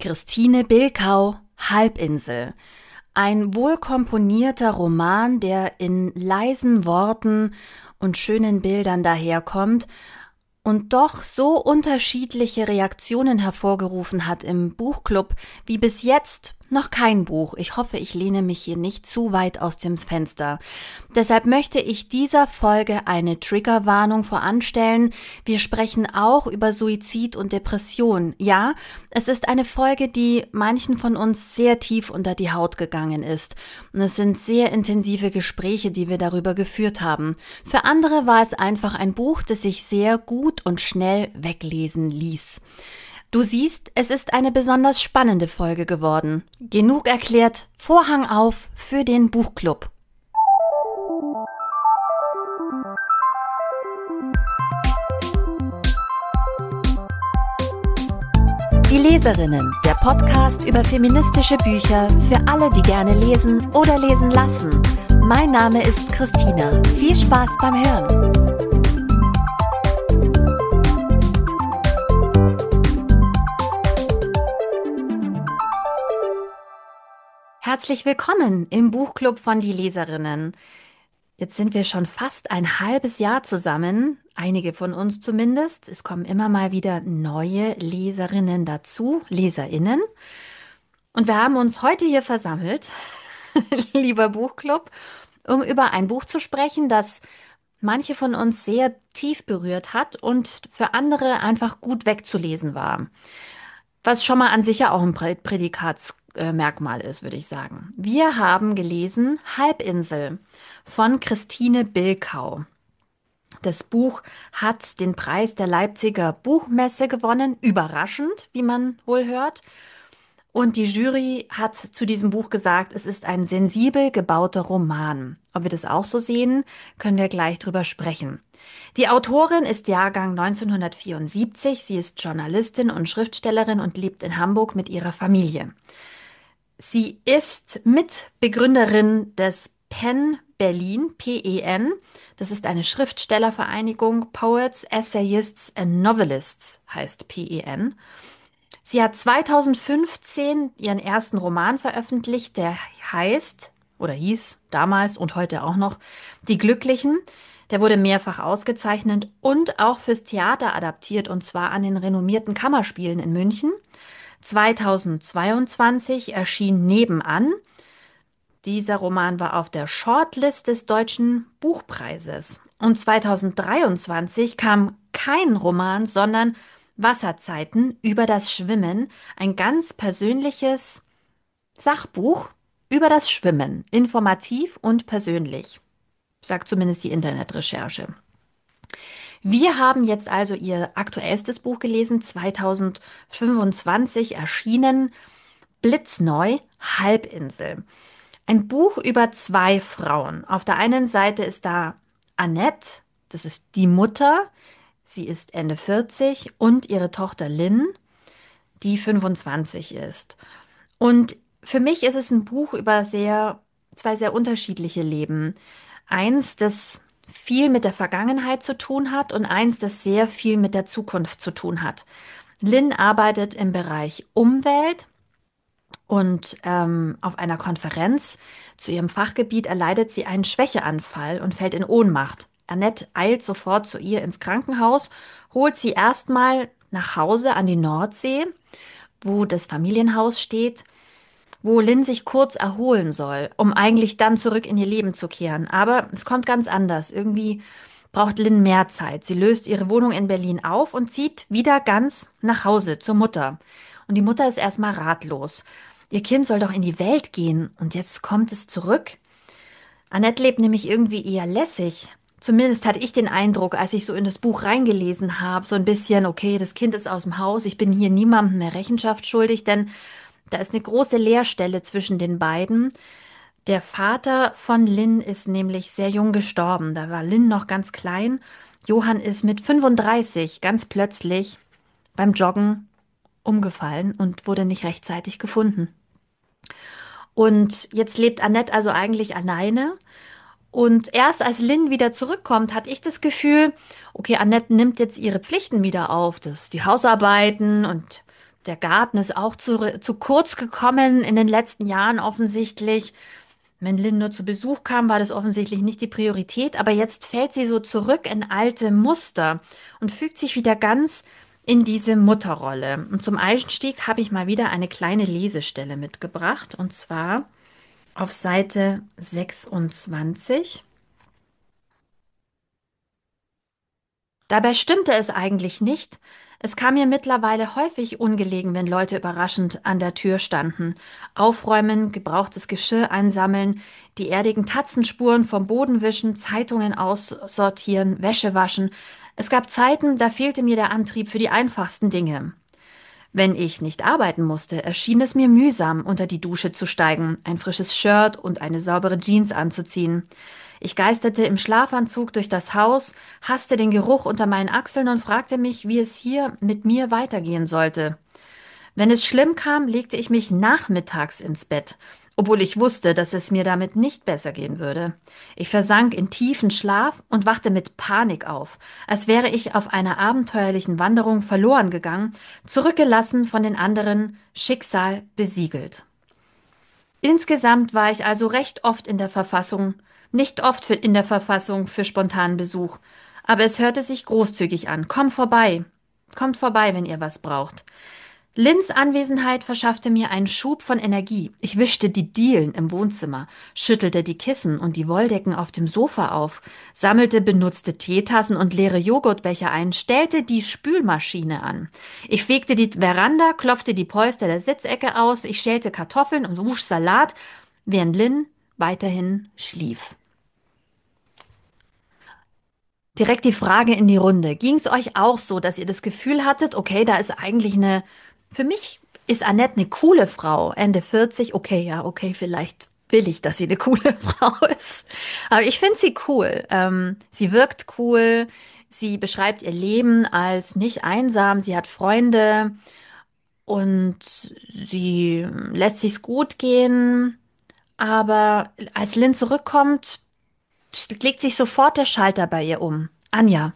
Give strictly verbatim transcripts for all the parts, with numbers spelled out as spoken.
Christine Bilkau, Halbinsel. Ein wohlkomponierter Roman, der in leisen Worten und schönen Bildern daherkommt und doch so unterschiedliche Reaktionen hervorgerufen hat im Buchclub wie bis jetzt noch kein Buch. Ich hoffe, ich lehne mich hier nicht zu weit aus dem Fenster. Deshalb möchte ich dieser Folge eine Triggerwarnung voranstellen. Wir sprechen auch über Suizid und Depression. Ja, es ist eine Folge, die manchen von uns sehr tief unter die Haut gegangen ist. Und es sind sehr intensive Gespräche, die wir darüber geführt haben. Für andere war es einfach ein Buch, das sich sehr gut und schnell weglesen ließ. Du siehst, es ist eine besonders spannende Folge geworden. Genug erklärt, Vorhang auf für den Buchclub. Die Leserinnen, der Podcast über feministische Bücher für alle, die gerne lesen oder lesen lassen. Mein Name ist Christina. Viel Spaß beim Hören. Herzlich willkommen im Buchclub von Die Leserinnen. Jetzt sind wir schon fast ein halbes Jahr zusammen, einige von uns zumindest. Es kommen immer mal wieder neue Leserinnen dazu, LeserInnen. Und wir haben uns heute hier versammelt, lieber Buchclub, um über ein Buch zu sprechen, das manche von uns sehr tief berührt hat und für andere einfach gut wegzulesen war. Was schon mal an sich ja auch ein Prädikatsmerkmal ist, würde ich sagen. Wir haben gelesen Halbinsel von Christine Bilkau. Das Buch hat den Preis der Leipziger Buchmesse gewonnen, überraschend, wie man wohl hört. Und die Jury hat zu diesem Buch gesagt, es ist ein sensibel gebauter Roman. Ob wir das auch so sehen, können wir gleich drüber sprechen. Die Autorin ist Jahrgang neunzehnhundertvierundsiebzig. Sie ist Journalistin und Schriftstellerin und lebt in Hamburg mit ihrer Familie. Sie ist Mitbegründerin des PEN Berlin, P E N. Das ist eine Schriftstellervereinigung. Poets, Essayists and Novelists heißt P E N. Sie hat zweitausendfünfzehn ihren ersten Roman veröffentlicht, der heißt oder hieß damals und heute auch noch Die Glücklichen. Der wurde mehrfach ausgezeichnet und auch fürs Theater adaptiert, und zwar an den renommierten Kammerspielen in München. zweitausendzweiundzwanzig erschien Nebenan. Dieser Roman war auf der Shortlist des Deutschen Buchpreises. Und zweitausenddreiundzwanzig kam kein Roman, sondern Wasserzeiten über das Schwimmen, ein ganz persönliches Sachbuch über das Schwimmen, informativ und persönlich, sagt zumindest die Internetrecherche. Wir haben jetzt also ihr aktuellstes Buch gelesen, zweitausendfünfundzwanzig erschienen, blitzneu, Halbinsel. Ein Buch über zwei Frauen. Auf der einen Seite ist da Annette, das ist die Mutter. Sie ist Ende vierzig und ihre Tochter Lynn, die fünfundzwanzig ist. Und für mich ist es ein Buch über sehr, zwei sehr unterschiedliche Leben. Eins, das viel mit der Vergangenheit zu tun hat und eins, das sehr viel mit der Zukunft zu tun hat. Lynn arbeitet im Bereich Umwelt und ähm, auf einer Konferenz zu ihrem Fachgebiet erleidet sie einen Schwächeanfall und fällt in Ohnmacht. Annette eilt sofort zu ihr ins Krankenhaus, holt sie erstmal nach Hause an die Nordsee, wo das Familienhaus steht, wo Lynn sich kurz erholen soll, um eigentlich dann zurück in ihr Leben zu kehren. Aber es kommt ganz anders. Irgendwie braucht Lynn mehr Zeit. Sie löst ihre Wohnung in Berlin auf und zieht wieder ganz nach Hause zur Mutter. Und die Mutter ist erstmal ratlos. Ihr Kind soll doch in die Welt gehen und jetzt kommt es zurück. Annette lebt nämlich irgendwie eher lässig. Zumindest hatte ich den Eindruck, als ich so in das Buch reingelesen habe, so ein bisschen, okay, das Kind ist aus dem Haus, ich bin hier niemandem mehr Rechenschaft schuldig, denn da ist eine große Leerstelle zwischen den beiden. Der Vater von Lynn ist nämlich sehr jung gestorben, da war Lynn noch ganz klein. Johann ist mit fünfunddreißig ganz plötzlich beim Joggen umgefallen und wurde nicht rechtzeitig gefunden. Und jetzt lebt Annette also eigentlich alleine. Und erst als Lynn wieder zurückkommt, hatte ich das Gefühl, okay, Annette nimmt jetzt ihre Pflichten wieder auf, das die Hausarbeiten und Der Garten ist auch zu, zu kurz gekommen in den letzten Jahren offensichtlich. Wenn Lynn nur zu Besuch kam, war das offensichtlich nicht die Priorität, aber jetzt fällt sie so zurück in alte Muster und fügt sich wieder ganz in diese Mutterrolle. Und zum Einstieg habe ich mal wieder eine kleine Lesestelle mitgebracht, und zwar auf Seite sechsundzwanzig. Dabei stimmte es eigentlich nicht. Es kam mir mittlerweile häufig ungelegen, wenn Leute überraschend an der Tür standen. Aufräumen, gebrauchtes Geschirr einsammeln, die erdigen Tatzenspuren vom Boden wischen, Zeitungen aussortieren, Wäsche waschen. Es gab Zeiten, da fehlte mir der Antrieb für die einfachsten Dinge. Wenn ich nicht arbeiten musste, erschien es mir mühsam, unter die Dusche zu steigen, ein frisches Shirt und eine saubere Jeans anzuziehen. Ich geisterte im Schlafanzug durch das Haus, hasste den Geruch unter meinen Achseln und fragte mich, wie es hier mit mir weitergehen sollte. Wenn es schlimm kam, legte ich mich nachmittags ins Bett, obwohl ich wusste, dass es mir damit nicht besser gehen würde. Ich versank in tiefen Schlaf und wachte mit Panik auf, als wäre ich auf einer abenteuerlichen Wanderung verloren gegangen, zurückgelassen von den anderen, Schicksal besiegelt. Insgesamt war ich also recht oft in der Verfassung, nicht oft für, in der Verfassung für spontanen Besuch, aber es hörte sich großzügig an. Komm vorbei. Kommt vorbei, wenn ihr was braucht. Lynns Anwesenheit verschaffte mir einen Schub von Energie. Ich wischte die Dielen im Wohnzimmer, schüttelte die Kissen und die Wolldecken auf dem Sofa auf, sammelte benutzte Teetassen und leere Joghurtbecher ein, stellte die Spülmaschine an. Ich fegte die Veranda, klopfte die Polster der Sitzecke aus, ich schälte Kartoffeln und wusch Salat, während Lynn weiterhin schlief. Direkt die Frage in die Runde. Ging es euch auch so, dass ihr das Gefühl hattet, okay, da ist eigentlich eine, für mich ist Annette eine coole Frau, Ende vierzig, okay, ja, okay, vielleicht will ich, dass sie eine coole Frau ist. Aber ich finde sie cool. Ähm, sie wirkt cool. Sie beschreibt ihr Leben als nicht einsam. Sie hat Freunde und sie lässt sich's gut gehen. Aber als Lynn zurückkommt, legt sich sofort der Schalter bei ihr um. Anja.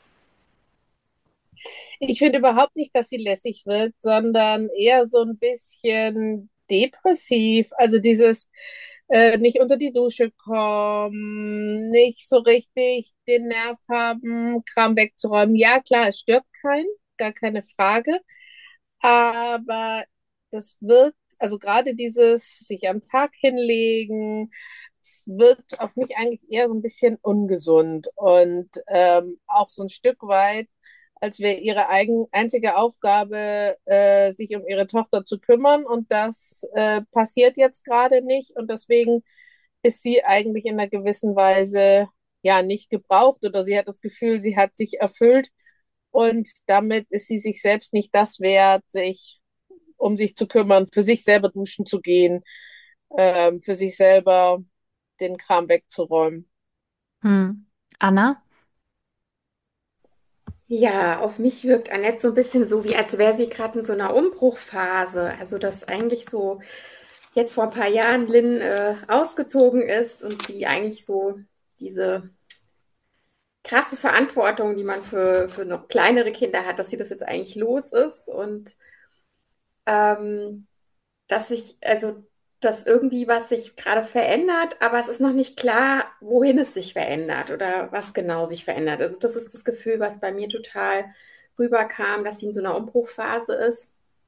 Ich finde überhaupt nicht, dass sie lässig wirkt, sondern eher so ein bisschen depressiv. Also dieses äh, nicht unter die Dusche kommen, nicht so richtig den Nerv haben, Kram wegzuräumen. Ja, klar, es stört keinen, gar keine Frage. Aber das wirkt, also gerade dieses sich am Tag hinlegen, wirkt auf mich eigentlich eher so ein bisschen ungesund und ähm, auch so ein Stück weit, als wäre ihre eigen, einzige Aufgabe, äh, sich um ihre Tochter zu kümmern. Und das äh, passiert jetzt gerade nicht. Und deswegen ist sie eigentlich in einer gewissen Weise ja nicht gebraucht oder sie hat das Gefühl, sie hat sich erfüllt. Und damit ist sie sich selbst nicht das wert, sich um sich zu kümmern, für sich selber duschen zu gehen, ähm, für sich selber den Kram wegzuräumen. Hm. Anna? Ja, auf mich wirkt Annette so ein bisschen so, wie als wäre sie gerade in so einer Umbruchphase. Also, dass eigentlich so jetzt vor ein paar Jahren Lynn äh, ausgezogen ist und sie eigentlich so diese krasse Verantwortung, die man für, für noch kleinere Kinder hat, dass sie das jetzt eigentlich los ist und ähm, dass sich, also, dass irgendwie was sich gerade verändert, aber es ist noch nicht klar, wohin es sich verändert oder was genau sich verändert. Also das ist das Gefühl, was bei mir total rüberkam, dass sie in so einer Umbruchphase ist.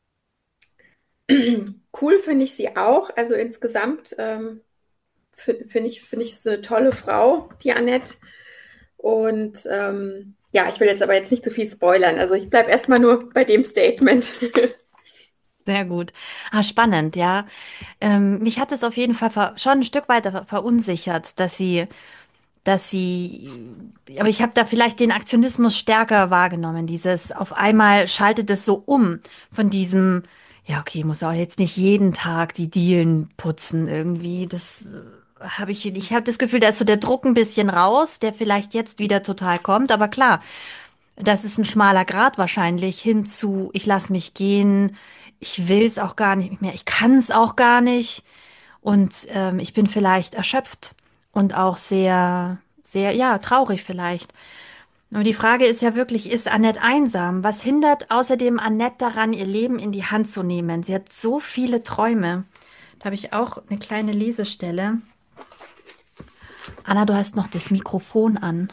Cool finde ich sie auch. Also insgesamt ähm, fi- finde ich, finde ich es eine tolle Frau, die Annette. Und ähm, ja, ich will jetzt aber jetzt nicht zu viel spoilern. Also ich bleibe erstmal nur bei dem Statement. Sehr gut. Ah, spannend, ja. Ähm, mich hat es auf jeden Fall ver schon ein Stück weit ver verunsichert, dass sie, dass sie, aber ich habe da vielleicht den Aktionismus stärker wahrgenommen. Dieses, auf einmal schaltet es so um von diesem, ja, okay, muss auch jetzt nicht jeden Tag die Dielen putzen irgendwie. Das äh, habe ich, ich habe das Gefühl, da ist so der Druck ein bisschen raus, der vielleicht jetzt wieder total kommt. Aber klar, das ist ein schmaler Grat wahrscheinlich hin zu, ich lasse mich gehen, ich will es auch gar nicht mehr, ich kann es auch gar nicht und ähm, ich bin vielleicht erschöpft und auch sehr, sehr, ja, traurig vielleicht. Aber die Frage ist ja wirklich, ist Annette einsam? Was hindert außerdem Annette daran, ihr Leben in die Hand zu nehmen? Sie hat so viele Träume. Da habe ich auch eine kleine Lesestelle. Anna, du hast noch das Mikrofon an.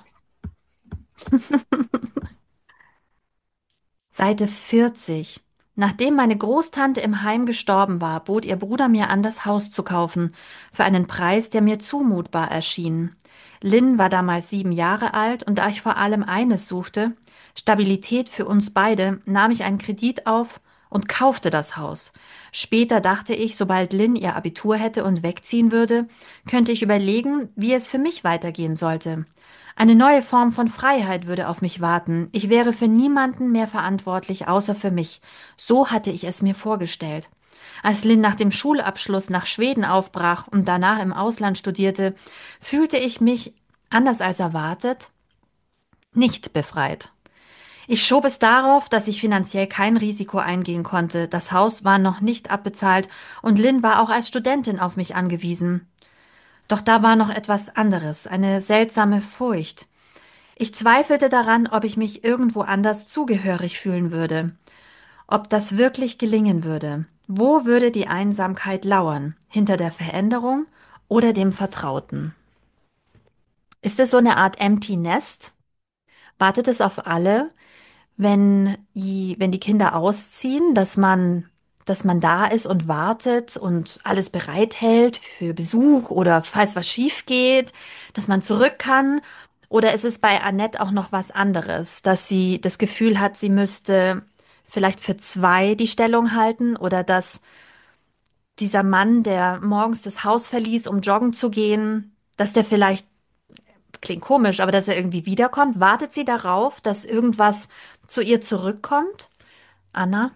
Seite vierzig. Nachdem meine Großtante im Heim gestorben war, bot ihr Bruder mir an, das Haus zu kaufen, für einen Preis, der mir zumutbar erschien. Lynn war damals sieben Jahre alt und da ich vor allem eines suchte, Stabilität für uns beide, nahm ich einen Kredit auf und kaufte das Haus. Später dachte ich, sobald Lynn ihr Abitur hätte und wegziehen würde, könnte ich überlegen, wie es für mich weitergehen sollte. Eine neue Form von Freiheit würde auf mich warten. Ich wäre für niemanden mehr verantwortlich, außer für mich. So hatte ich es mir vorgestellt. Als Lynn nach dem Schulabschluss nach Schweden aufbrach und danach im Ausland studierte, fühlte ich mich, anders als erwartet, nicht befreit. Ich schob es darauf, dass ich finanziell kein Risiko eingehen konnte. Das Haus war noch nicht abbezahlt und Lynn war auch als Studentin auf mich angewiesen. Doch da war noch etwas anderes, eine seltsame Furcht. Ich zweifelte daran, ob ich mich irgendwo anders zugehörig fühlen würde, ob das wirklich gelingen würde. Wo würde die Einsamkeit lauern? Hinter der Veränderung oder dem Vertrauten? Ist es so eine Art Empty Nest? Wartet es auf alle, wenn die, wenn die Kinder ausziehen, dass man, dass man da ist und wartet und alles bereithält für Besuch oder falls was schief geht, dass man zurück kann? Oder ist es bei Annette auch noch was anderes, dass sie das Gefühl hat, sie müsste vielleicht für zwei die Stellung halten oder dass dieser Mann, der morgens das Haus verließ, um joggen zu gehen, dass der vielleicht, klingt komisch, aber dass er irgendwie wiederkommt? Wartet sie darauf, dass irgendwas zu ihr zurückkommt? Anna?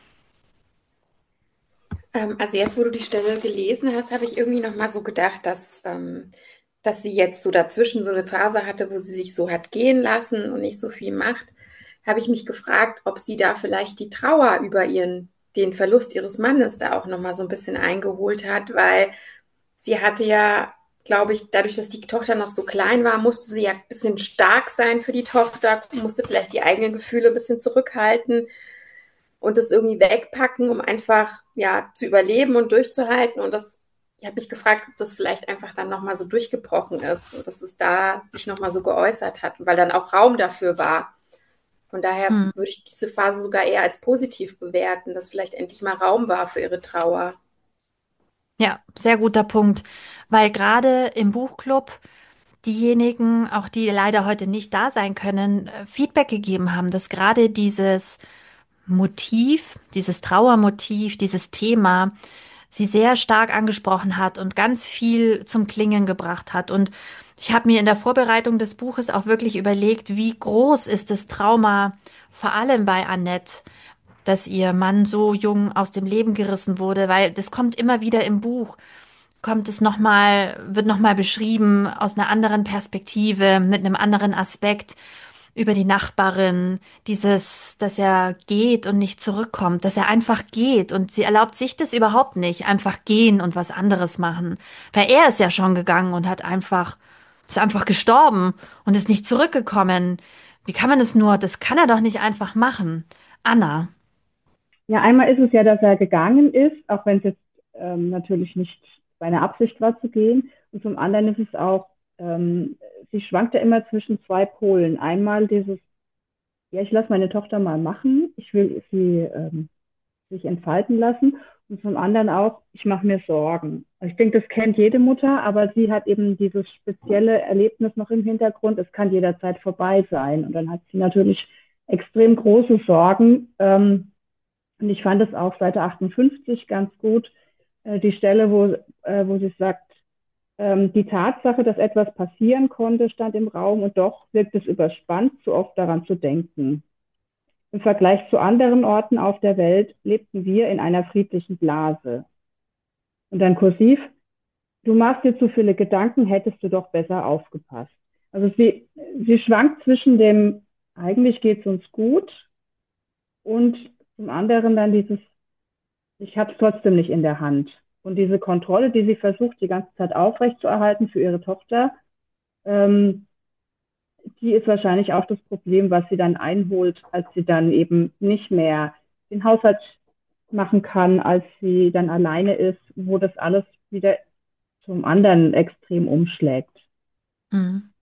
Ähm, also jetzt, wo du die Stelle gelesen hast, habe ich irgendwie noch mal so gedacht, dass, ähm, dass sie jetzt so dazwischen so eine Phase hatte, wo sie sich so hat gehen lassen und nicht so viel macht. Habe ich mich gefragt, ob sie da vielleicht die Trauer über ihren, den Verlust ihres Mannes da auch noch mal so ein bisschen eingeholt hat, weil sie hatte ja, glaube ich, dadurch, dass die Tochter noch so klein war, musste sie ja ein bisschen stark sein für die Tochter, musste vielleicht die eigenen Gefühle ein bisschen zurückhalten und das irgendwie wegpacken, um einfach ja zu überleben und durchzuhalten. Und das, ich habe mich gefragt, ob das vielleicht einfach dann nochmal so durchgebrochen ist und dass es da sich nochmal so geäußert hat, weil dann auch Raum dafür war. Von daher Hm. würde ich diese Phase sogar eher als positiv bewerten, dass vielleicht endlich mal Raum war für ihre Trauer. Ja, sehr guter Punkt, weil gerade im Buchclub diejenigen, auch die leider heute nicht da sein können, äh, Feedback gegeben haben, dass gerade dieses Motiv, dieses Trauermotiv, dieses Thema sie sehr stark angesprochen hat und ganz viel zum Klingen gebracht hat. Und ich habe mir in der Vorbereitung des Buches auch wirklich überlegt, wie groß ist das Trauma, vor allem bei Annette, dass ihr Mann so jung aus dem Leben gerissen wurde, weil das kommt immer wieder im Buch, kommt es noch mal, wird noch mal beschrieben aus einer anderen Perspektive, mit einem anderen Aspekt über die Nachbarin, dieses, dass er geht und nicht zurückkommt, dass er einfach geht und sie erlaubt sich das überhaupt nicht, einfach gehen und was anderes machen, weil er ist ja schon gegangen und hat einfach, ist einfach gestorben und ist nicht zurückgekommen. Wie kann man das nur? Das kann er doch nicht einfach machen. Anna. Ja, einmal ist es ja, dass er gegangen ist, auch wenn es jetzt ähm, natürlich nicht seine Absicht war zu gehen. Und zum anderen ist es auch, ähm, sie schwankt ja immer zwischen zwei Polen. Einmal dieses, ja, ich lasse meine Tochter mal machen, ich will sie ähm, sich entfalten lassen. Und zum anderen auch, ich mache mir Sorgen. Ich denke, das kennt jede Mutter, aber sie hat eben dieses spezielle Erlebnis noch im Hintergrund. Es kann jederzeit vorbei sein. Und dann hat sie natürlich extrem große Sorgen. Ähm, und ich fand es auf Seite achtundfünfzig ganz gut, äh, die Stelle, wo, äh, wo sie sagt, ähm, die Tatsache, dass etwas passieren konnte, stand im Raum und doch wirkt es überspannt, zu oft daran zu denken. Im Vergleich zu anderen Orten auf der Welt lebten wir in einer friedlichen Blase. Und dann kursiv, du machst dir zu viele Gedanken, hättest du doch besser aufgepasst. Also sie, sie schwankt zwischen dem, eigentlich geht es uns gut und zum anderen dann dieses, ich habe es trotzdem nicht in der Hand. Und diese Kontrolle, die sie versucht, die ganze Zeit aufrechtzuerhalten für ihre Tochter, ähm, die ist wahrscheinlich auch das Problem, was sie dann einholt, als sie dann eben nicht mehr den Haushalt machen kann, als sie dann alleine ist, wo das alles wieder zum anderen Extrem umschlägt. Mhm.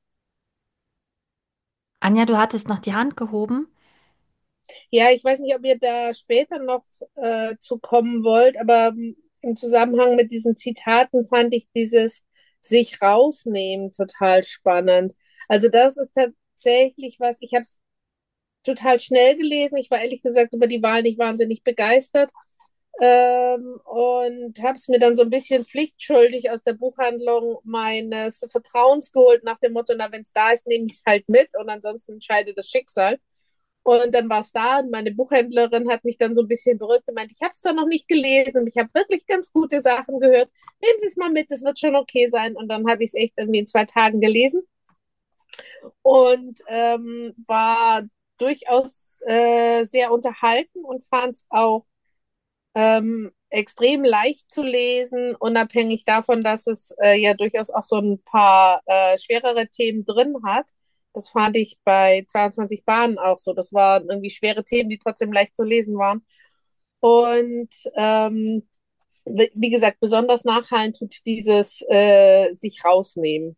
Anja, du hattest noch die Hand gehoben. Ja, ich weiß nicht, ob ihr da später noch äh, zu kommen wollt, aber im Zusammenhang mit diesen Zitaten fand ich dieses sich rausnehmen total spannend. Also das ist tatsächlich was, ich habe es total schnell gelesen. Ich war ehrlich gesagt über die Wahl nicht wahnsinnig begeistert ähm, und habe es mir dann so ein bisschen pflichtschuldig aus der Buchhandlung meines Vertrauens geholt, nach dem Motto, na, wenn es da ist, nehme ich es halt mit und ansonsten entscheidet das Schicksal. Und dann war es da und meine Buchhändlerin hat mich dann so ein bisschen berückt und meint, ich habe es doch noch nicht gelesen und ich habe wirklich ganz gute Sachen gehört. Nehmen Sie es mal mit, das wird schon okay sein. Und dann habe ich es echt irgendwie in zwei Tagen gelesen und ähm, war durchaus äh, sehr unterhalten und fand es auch ähm, extrem leicht zu lesen, unabhängig davon, dass es äh, ja durchaus auch so ein paar äh, schwerere Themen drin hat. Das fand ich bei zweiundzwanzig Bahnen auch so. Das waren irgendwie schwere Themen, die trotzdem leicht zu lesen waren. Und ähm, wie gesagt, besonders nachhallen tut dieses äh, sich rausnehmen.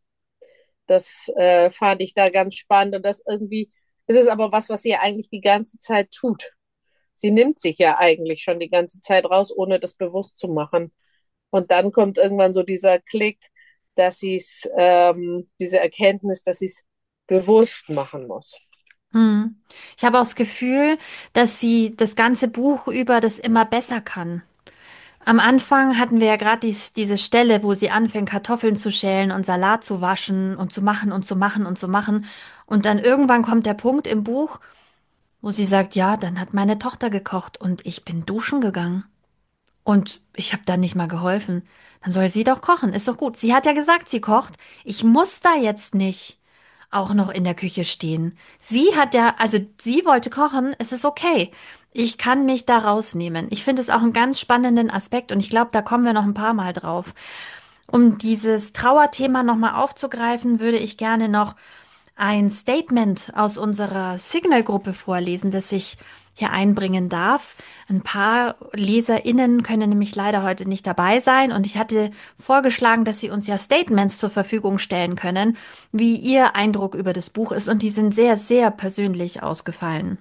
Das äh, fand ich da ganz spannend. Und das irgendwie ist es aber was, was sie ja eigentlich die ganze Zeit tut. Sie nimmt sich ja eigentlich schon die ganze Zeit raus, ohne das bewusst zu machen. Und dann kommt irgendwann so dieser Klick, dass sie es, ähm, diese Erkenntnis, dass sie es bewusst machen muss. Hm. Ich habe auch das Gefühl, dass sie das ganze Buch über das immer besser kann. Am Anfang hatten wir ja gerade dies, diese Stelle, wo sie anfängt, Kartoffeln zu schälen und Salat zu waschen und zu machen und zu machen und zu machen. Und dann irgendwann kommt der Punkt im Buch, wo sie sagt, ja, dann hat meine Tochter gekocht und ich bin duschen gegangen. Und ich habe da nicht mal geholfen. Dann soll sie doch kochen, ist doch gut. Sie hat ja gesagt, sie kocht. Ich muss da jetzt nicht auch noch in der Küche stehen. Sie hat ja, also sie wollte kochen, es ist okay. Ich kann mich da rausnehmen. Ich finde es auch einen ganz spannenden Aspekt und ich glaube, da kommen wir noch ein paar Mal drauf. Um dieses Trauerthema nochmal aufzugreifen, würde ich gerne noch ein Statement aus unserer Signal-Gruppe vorlesen, das ich hier einbringen darf. Ein paar LeserInnen können nämlich leider heute nicht dabei sein und ich hatte vorgeschlagen, dass sie uns ja Statements zur Verfügung stellen können, wie ihr Eindruck über das Buch ist und die sind sehr, sehr persönlich ausgefallen.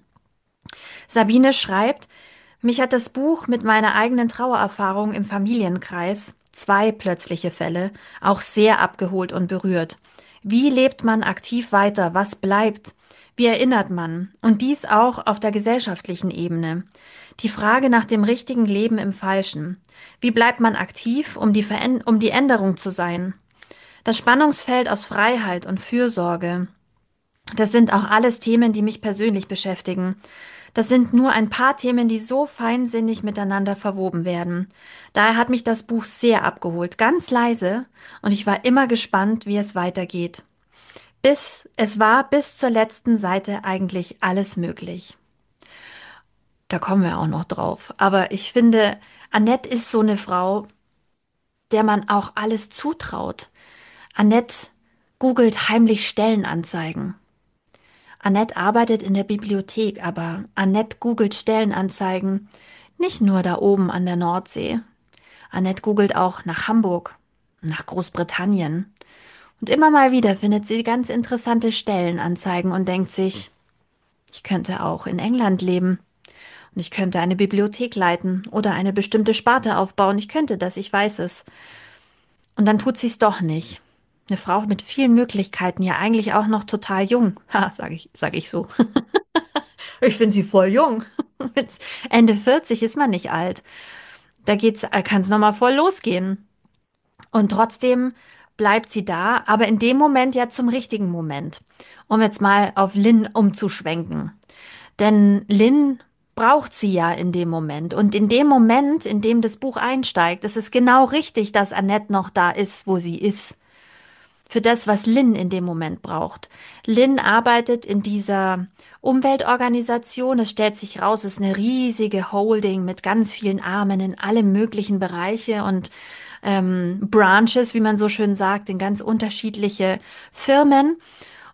Sabine schreibt, mich hat das Buch mit meiner eigenen Trauererfahrung im Familienkreis, zwei plötzliche Fälle, auch sehr abgeholt und berührt. Wie lebt man aktiv weiter? Was bleibt? Wie erinnert man? Und dies auch auf der gesellschaftlichen Ebene. Die Frage nach dem richtigen Leben im Falschen. Wie bleibt man aktiv, um die, Veränd um die Änderung zu sein? Das Spannungsfeld aus Freiheit und Fürsorge. Das sind auch alles Themen, die mich persönlich beschäftigen. Das sind nur ein paar Themen, die so feinsinnig miteinander verwoben werden. Daher hat mich das Buch sehr abgeholt, ganz leise, und ich war immer gespannt, wie es weitergeht. Bis, es war bis zur letzten Seite eigentlich alles möglich. Da kommen wir auch noch drauf. Aber ich finde, Annette ist so eine Frau, der man auch alles zutraut. Annette googelt heimlich Stellenanzeigen. Annette arbeitet in der Bibliothek, aber Annette googelt Stellenanzeigen nicht nur da oben an der Nordsee. Annette googelt auch nach Hamburg, nach Großbritannien. Und immer mal wieder findet sie ganz interessante Stellenanzeigen und denkt sich, ich könnte auch in England leben. Und ich könnte eine Bibliothek leiten oder eine bestimmte Sparte aufbauen. Ich könnte das, ich weiß es. Und dann tut sie es doch nicht. Eine Frau mit vielen Möglichkeiten, ja eigentlich auch noch total jung. Ha, sage ich, sag ich so. Ich finde sie voll jung. Mit Ende vierzig ist man nicht alt. Da geht's, kann es nochmal voll losgehen. Und trotzdem bleibt sie da, aber in dem Moment ja zum richtigen Moment. Um jetzt mal auf Lynn umzuschwenken. Denn Lynn braucht sie ja in dem Moment. Und in dem Moment, in dem das Buch einsteigt, ist es genau richtig, dass Annette noch da ist, wo sie ist. Für das, was Lynn in dem Moment braucht. Lynn arbeitet in dieser Umweltorganisation. Es stellt sich raus, es ist eine riesige Holding mit ganz vielen Armen in alle möglichen Bereiche und ähm, Branches, wie man so schön sagt, in ganz unterschiedliche Firmen.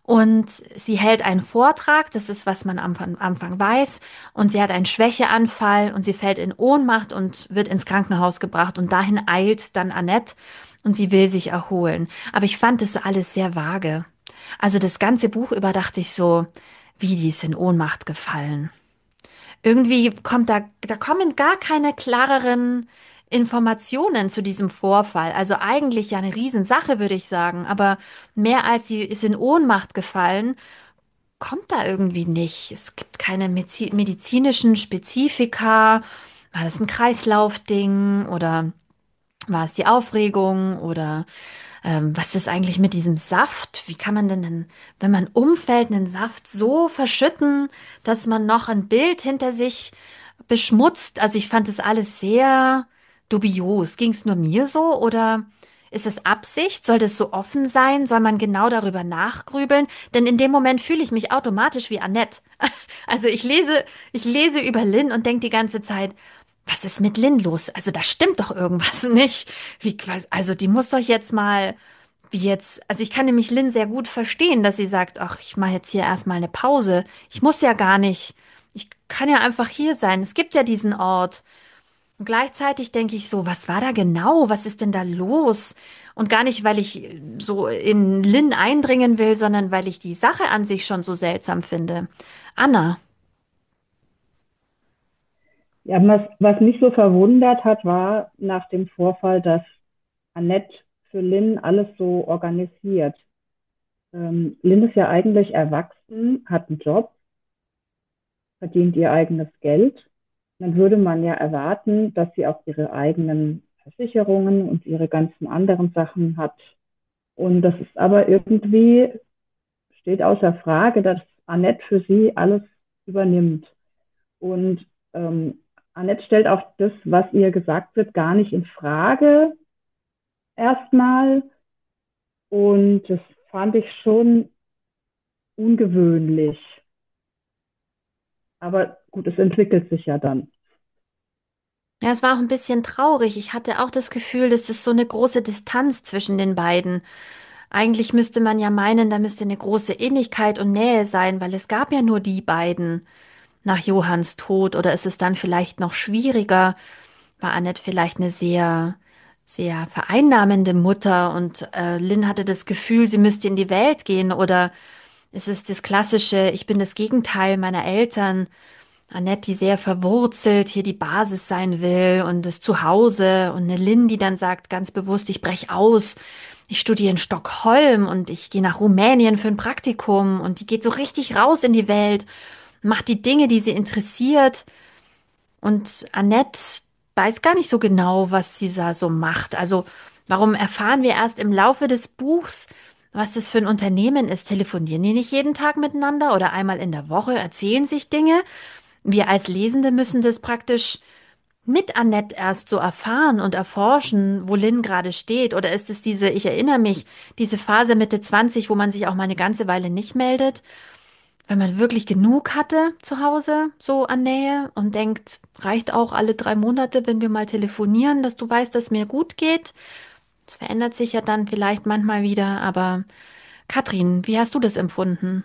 Und sie hält einen Vortrag, das ist, was man am am Anfang weiß, und sie hat einen Schwächeanfall und sie fällt in Ohnmacht und wird ins Krankenhaus gebracht und dahin eilt dann Annette und sie will sich erholen. Aber ich fand das alles sehr vage. Also das ganze Buch über dachte ich so, wie die ist in Ohnmacht gefallen. Irgendwie kommt da, da kommen gar keine klareren Informationen zu diesem Vorfall. Also eigentlich ja eine Riesensache, würde ich sagen. Aber mehr als sie ist in Ohnmacht gefallen, kommt da irgendwie nicht. Es gibt keine medizi- medizinischen Spezifika. War das ein Kreislaufding oder war es die Aufregung oder ähm, was ist eigentlich mit diesem Saft? Wie kann man denn, denn, wenn man umfällt, einen Saft so verschütten, dass man noch ein Bild hinter sich beschmutzt? Also ich fand das alles sehr dubios. Ging es nur mir so oder ist es Absicht? Soll das so offen sein? Soll man genau darüber nachgrübeln? Denn in dem Moment fühle ich mich automatisch wie Annette. Also ich lese, ich lese über Lynn und denke die ganze Zeit, was ist mit Lynn los? Also da stimmt doch irgendwas nicht. Wie, also die muss doch jetzt mal, wie jetzt, also ich kann nämlich Lynn sehr gut verstehen, dass sie sagt, ach, ich mache jetzt hier erstmal eine Pause. Ich muss ja gar nicht. Ich kann ja einfach hier sein. Es gibt ja diesen Ort. Und gleichzeitig denke ich so, was war da genau? Was ist denn da los? Und gar nicht, weil ich so in Lynn eindringen will, sondern weil ich die Sache an sich schon so seltsam finde. Anna. Ja, was, was mich so verwundert hat, war nach dem Vorfall, dass Annette für Lynn alles so organisiert. Ähm, Lynn ist ja eigentlich erwachsen, hat einen Job, verdient ihr eigenes Geld. Dann würde man ja erwarten, dass sie auch ihre eigenen Versicherungen und ihre ganzen anderen Sachen hat. Und das ist aber irgendwie, steht außer Frage, dass Annette für sie alles übernimmt. Und ähm, Annette stellt auch das, was ihr gesagt wird, gar nicht in Frage erstmal. Und das fand ich schon ungewöhnlich. Aber gut, es entwickelt sich ja dann. Ja, es war auch ein bisschen traurig. Ich hatte auch das Gefühl, dass es so eine große Distanz zwischen den beiden. Eigentlich müsste man ja meinen, da müsste eine große Ähnlichkeit und Nähe sein, weil es gab ja nur die beiden nach Johanns Tod. Oder ist es dann vielleicht noch schwieriger? War Annette vielleicht eine sehr, sehr vereinnahmende Mutter und äh, Lynn hatte das Gefühl, sie müsste in die Welt gehen? Oder ist es das klassische, ich bin das Gegenteil meiner Eltern? Annette, die sehr verwurzelt hier die Basis sein will und das Zuhause und eine Lynn, die dann sagt ganz bewusst, ich brech aus, ich studiere in Stockholm und ich gehe nach Rumänien für ein Praktikum und die geht so richtig raus in die Welt, macht die Dinge, die sie interessiert und Annette weiß gar nicht so genau, was sie da so macht. Also warum erfahren wir erst im Laufe des Buchs, was das für ein Unternehmen ist? Telefonieren die nicht jeden Tag miteinander oder einmal in der Woche, erzählen sich Dinge? Wir als Lesende müssen das praktisch mit Annette erst so erfahren und erforschen, wo Lynn gerade steht. Oder ist es diese, ich erinnere mich, diese Phase Mitte zwanzig, wo man sich auch mal eine ganze Weile nicht meldet, wenn man wirklich genug hatte zu Hause, so an Nähe und denkt, reicht auch alle drei Monate, wenn wir mal telefonieren, dass du weißt, dass mir gut geht. Das verändert sich ja dann vielleicht manchmal wieder, aber Katrin, wie hast du das empfunden?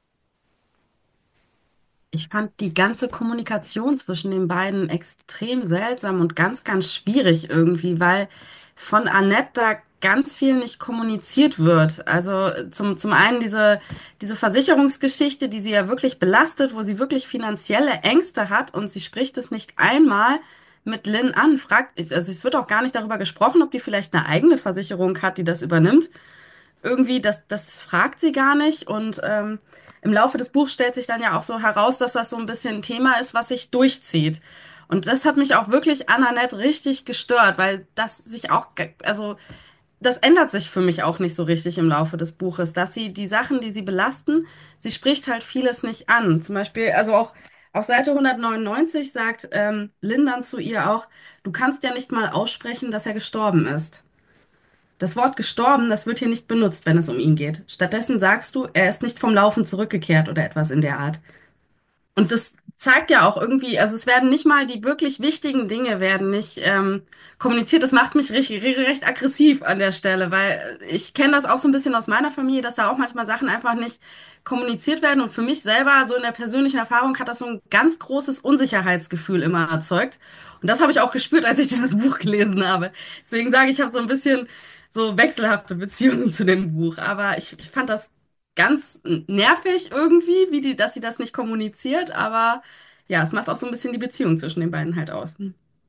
Ich fand die ganze Kommunikation zwischen den beiden extrem seltsam und ganz, ganz schwierig irgendwie, weil von Annette da ganz viel nicht kommuniziert wird. Also zum, zum einen diese, diese Versicherungsgeschichte, die sie ja wirklich belastet, wo sie wirklich finanzielle Ängste hat und sie spricht es nicht einmal mit Lynn an, fragt, also es wird auch gar nicht darüber gesprochen, ob die vielleicht eine eigene Versicherung hat, die das übernimmt irgendwie, das, das fragt sie gar nicht. Und ähm, im Laufe des Buchs stellt sich dann ja auch so heraus, dass das so ein bisschen ein Thema ist, was sich durchzieht. Und das hat mich auch wirklich an Annette richtig gestört, weil das sich auch, ge- also das ändert sich für mich auch nicht so richtig im Laufe des Buches, dass sie die Sachen, die sie belasten, sie spricht halt vieles nicht an. Zum Beispiel, also auch auf Seite hundertneunundneunzig sagt ähm, Lynn dann zu ihr auch, du kannst ja nicht mal aussprechen, dass er gestorben ist. Das Wort gestorben, das wird hier nicht benutzt, wenn es um ihn geht. Stattdessen sagst du, er ist nicht vom Laufen zurückgekehrt oder etwas in der Art. Und das zeigt ja auch irgendwie, also es werden nicht mal die wirklich wichtigen Dinge werden nicht ähm, kommuniziert. Das macht mich recht, recht aggressiv an der Stelle, weil ich kenne das auch so ein bisschen aus meiner Familie, dass da auch manchmal Sachen einfach nicht kommuniziert werden. Und für mich selber, so in der persönlichen Erfahrung, hat das so ein ganz großes Unsicherheitsgefühl immer erzeugt. Und das habe ich auch gespürt, als ich dieses Buch gelesen habe. Deswegen sage ich, ich habe so ein bisschen so wechselhafte Beziehungen zu dem Buch. Aber ich, ich fand das ganz nervig irgendwie, wie die, dass sie das nicht kommuniziert, aber ja, es macht auch so ein bisschen die Beziehung zwischen den beiden halt aus.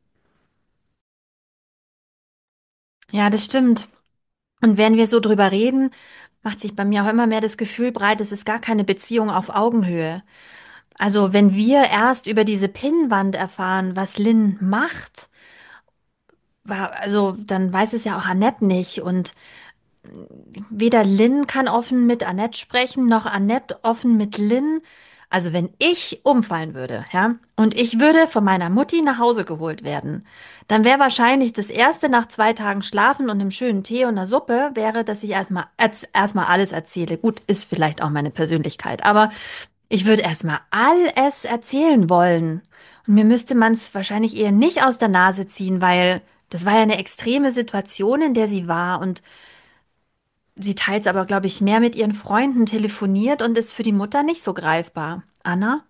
Ja, das stimmt. Und wenn wir so drüber reden, macht sich bei mir auch immer mehr das Gefühl breit, es ist gar keine Beziehung auf Augenhöhe. Also wenn wir erst über diese Pinnwand erfahren, was Lynn macht, war, also dann weiß es ja auch Annette nicht. Und weder Lynn kann offen mit Annette sprechen, noch Annette offen mit Lynn. Also wenn ich umfallen würde, ja, und ich würde von meiner Mutti nach Hause geholt werden, dann wäre wahrscheinlich das erste nach zwei Tagen Schlafen und einem schönen Tee und einer Suppe, wäre, dass ich erstmal erz- erstmal alles erzähle. Gut, ist vielleicht auch meine Persönlichkeit, aber ich würde erstmal alles erzählen wollen. Und mir müsste man es wahrscheinlich eher nicht aus der Nase ziehen, weil das war ja eine extreme Situation, in der sie war und sie teilt es aber, glaube ich, mehr mit ihren Freunden, telefoniert und ist für die Mutter nicht so greifbar. Anna?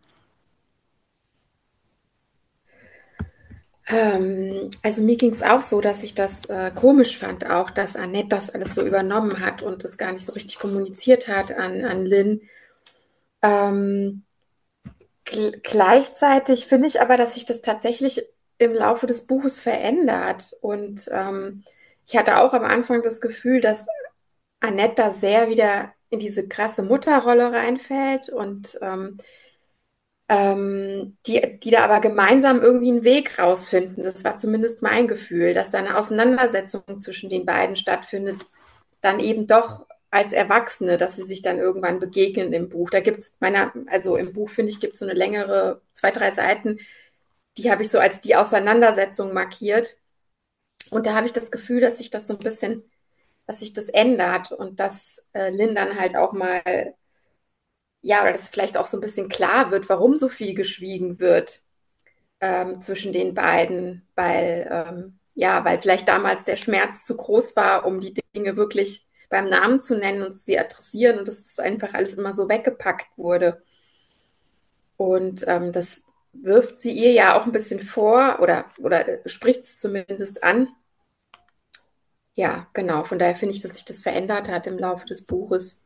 Ähm, also mir ging es auch so, dass ich das äh, komisch fand, auch dass Annette das alles so übernommen hat und das gar nicht so richtig kommuniziert hat an, an Lynn. Ähm, gl- Gleichzeitig finde ich aber, dass sich das tatsächlich im Laufe des Buches verändert. Und ähm, ich hatte auch am Anfang das Gefühl, dass Annette da sehr wieder in diese krasse Mutterrolle reinfällt und ähm, ähm, die, die da aber gemeinsam irgendwie einen Weg rausfinden. Das war zumindest mein Gefühl, dass da eine Auseinandersetzung zwischen den beiden stattfindet, dann eben doch als Erwachsene, dass sie sich dann irgendwann begegnen im Buch. Da gibt es meiner, also im Buch finde ich, gibt es so eine längere, zwei, drei Seiten, die habe ich so als die Auseinandersetzung markiert. Und da habe ich das Gefühl, dass sich das so ein bisschen, dass sich das ändert und dass äh, Lynn dann halt auch mal, ja, oder dass vielleicht auch so ein bisschen klar wird, warum so viel geschwiegen wird ähm, zwischen den beiden, weil, ähm, ja, weil vielleicht damals der Schmerz zu groß war, um die Dinge wirklich beim Namen zu nennen und sie adressieren und dass es einfach alles immer so weggepackt wurde. Und ähm, das wirft sie ihr ja auch ein bisschen vor oder, oder spricht es zumindest an. Ja, genau. Von daher finde ich, dass sich das verändert hat im Laufe des Buches.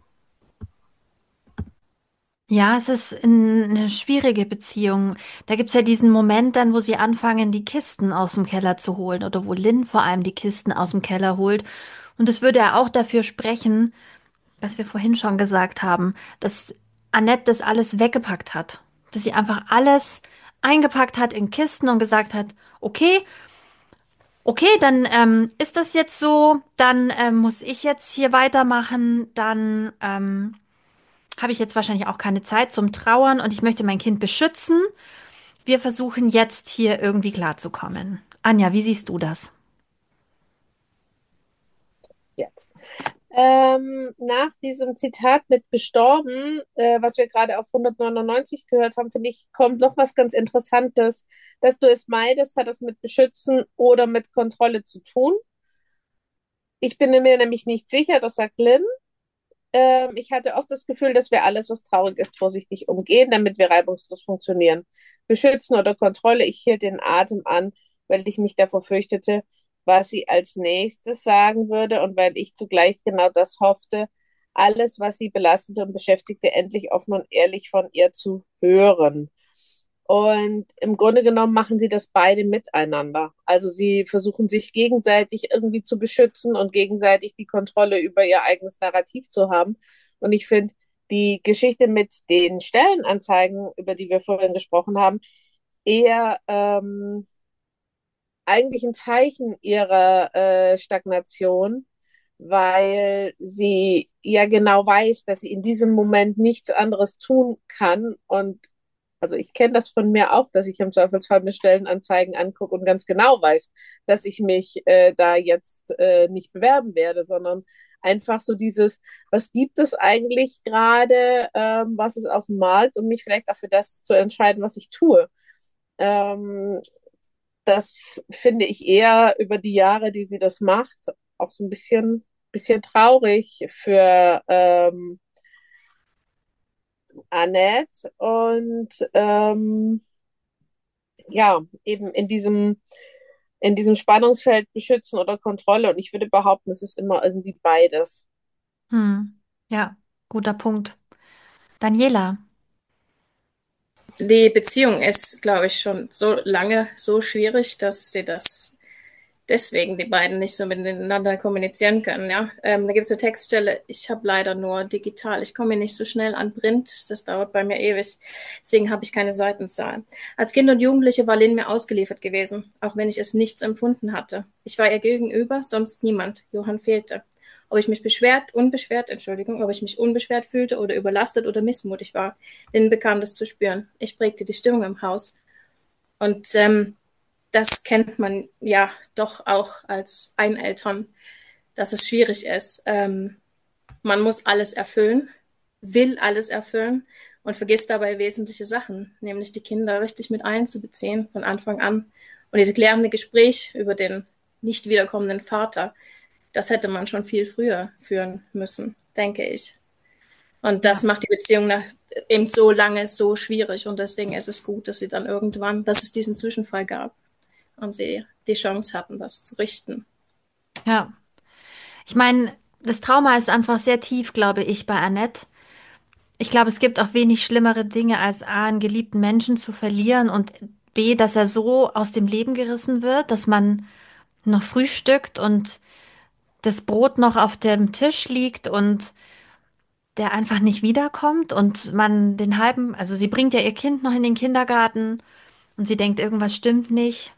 Ja, es ist in- eine schwierige Beziehung. Da gibt's ja diesen Moment dann, wo sie anfangen, die Kisten aus dem Keller zu holen oder wo Lynn vor allem die Kisten aus dem Keller holt. Und es würde ja auch dafür sprechen, was wir vorhin schon gesagt haben, dass Annette das alles weggepackt hat. Dass sie einfach alles eingepackt hat in Kisten und gesagt hat, okay, okay, dann ähm, ist das jetzt so, dann ähm, muss ich jetzt hier weitermachen, dann ähm, habe ich jetzt wahrscheinlich auch keine Zeit zum Trauern und ich möchte mein Kind beschützen. Wir versuchen jetzt hier irgendwie klarzukommen. Anja, wie siehst du das? Jetzt. Ähm, nach diesem Zitat mit gestorben, äh, was wir gerade auf hundertneunundneunzig gehört haben, finde ich, kommt noch was ganz Interessantes. Dass du es meidest, hat es mit Beschützen oder mit Kontrolle zu tun. Ich bin mir nämlich nicht sicher, das sagt Lynn. Ähm, ich hatte auch das Gefühl, dass wir alles, was traurig ist, vorsichtig umgehen, damit wir reibungslos funktionieren. Beschützen oder Kontrolle, ich hielt den Atem an, weil ich mich davor fürchtete, was sie als nächstes sagen würde und weil ich zugleich genau das hoffte, alles, was sie belastete und beschäftigte, endlich offen und ehrlich von ihr zu hören. Und im Grunde genommen machen sie das beide miteinander. Also sie versuchen sich gegenseitig irgendwie zu beschützen und gegenseitig die Kontrolle über ihr eigenes Narrativ zu haben. Und ich finde die Geschichte mit den Stellenanzeigen, über die wir vorhin gesprochen haben, eher ähm, eigentlich ein Zeichen ihrer äh, Stagnation, weil sie ja genau weiß, dass sie in diesem Moment nichts anderes tun kann und also ich kenne das von mir auch, dass ich im Zweifelsfall mir Stellenanzeigen angucke und ganz genau weiß, dass ich mich äh, da jetzt äh, nicht bewerben werde, sondern Einfach so dieses, was gibt es eigentlich gerade, ähm, was ist auf dem Markt, um mich vielleicht auch für das zu entscheiden, was ich tue. Ähm, Das finde ich eher über die Jahre, die sie das macht, auch so ein bisschen, bisschen traurig für ähm, Annette und ähm, ja, eben in diesem, in diesem Spannungsfeld beschützen oder Kontrolle. Und ich würde behaupten, es ist immer irgendwie beides. Hm. Ja, guter Punkt. Daniela. Die Beziehung ist, glaube ich, schon so lange so schwierig, dass sie das deswegen die beiden nicht so miteinander kommunizieren können. Ja? Ähm, da gibt es eine Textstelle, ich habe leider nur digital, ich komme nicht so schnell an Print, das dauert bei mir ewig, deswegen habe ich keine Seitenzahl. Als Kind und Jugendliche war Lynn mir ausgeliefert gewesen, auch wenn ich es nichts empfunden hatte. Ich war ihr gegenüber, sonst niemand. Johann fehlte. Ob ich mich beschwert, unbeschwert, Entschuldigung, ob ich mich unbeschwert fühlte oder überlastet oder missmutig war. Lynn bekam das zu spüren. Ich prägte die Stimmung im Haus. Und ähm, das kennt man ja doch auch als Eineltern, dass es schwierig ist. Ähm, man muss alles erfüllen, will alles erfüllen und vergisst dabei wesentliche Sachen, nämlich die Kinder richtig mit einzubeziehen von Anfang an. Und diese klärende Gespräch über den nicht wiederkommenden Vater, das hätte man schon viel früher führen müssen, denke ich. Und das Ja. macht die Beziehung nach, eben so lange so schwierig. Und deswegen ist es gut, dass sie dann irgendwann, dass es diesen Zwischenfall gab und sie die Chance hatten, das zu richten. Ja. Ich meine, das Trauma ist einfach sehr tief, glaube ich, bei Annette. Ich glaube, es gibt auch wenig schlimmere Dinge, als A, einen geliebten Menschen zu verlieren und B, dass er so aus dem Leben gerissen wird, dass man noch frühstückt und das Brot noch auf dem Tisch liegt und der einfach nicht wiederkommt und man den halben, also sie bringt ja ihr Kind noch in den Kindergarten und sie denkt, irgendwas stimmt nicht.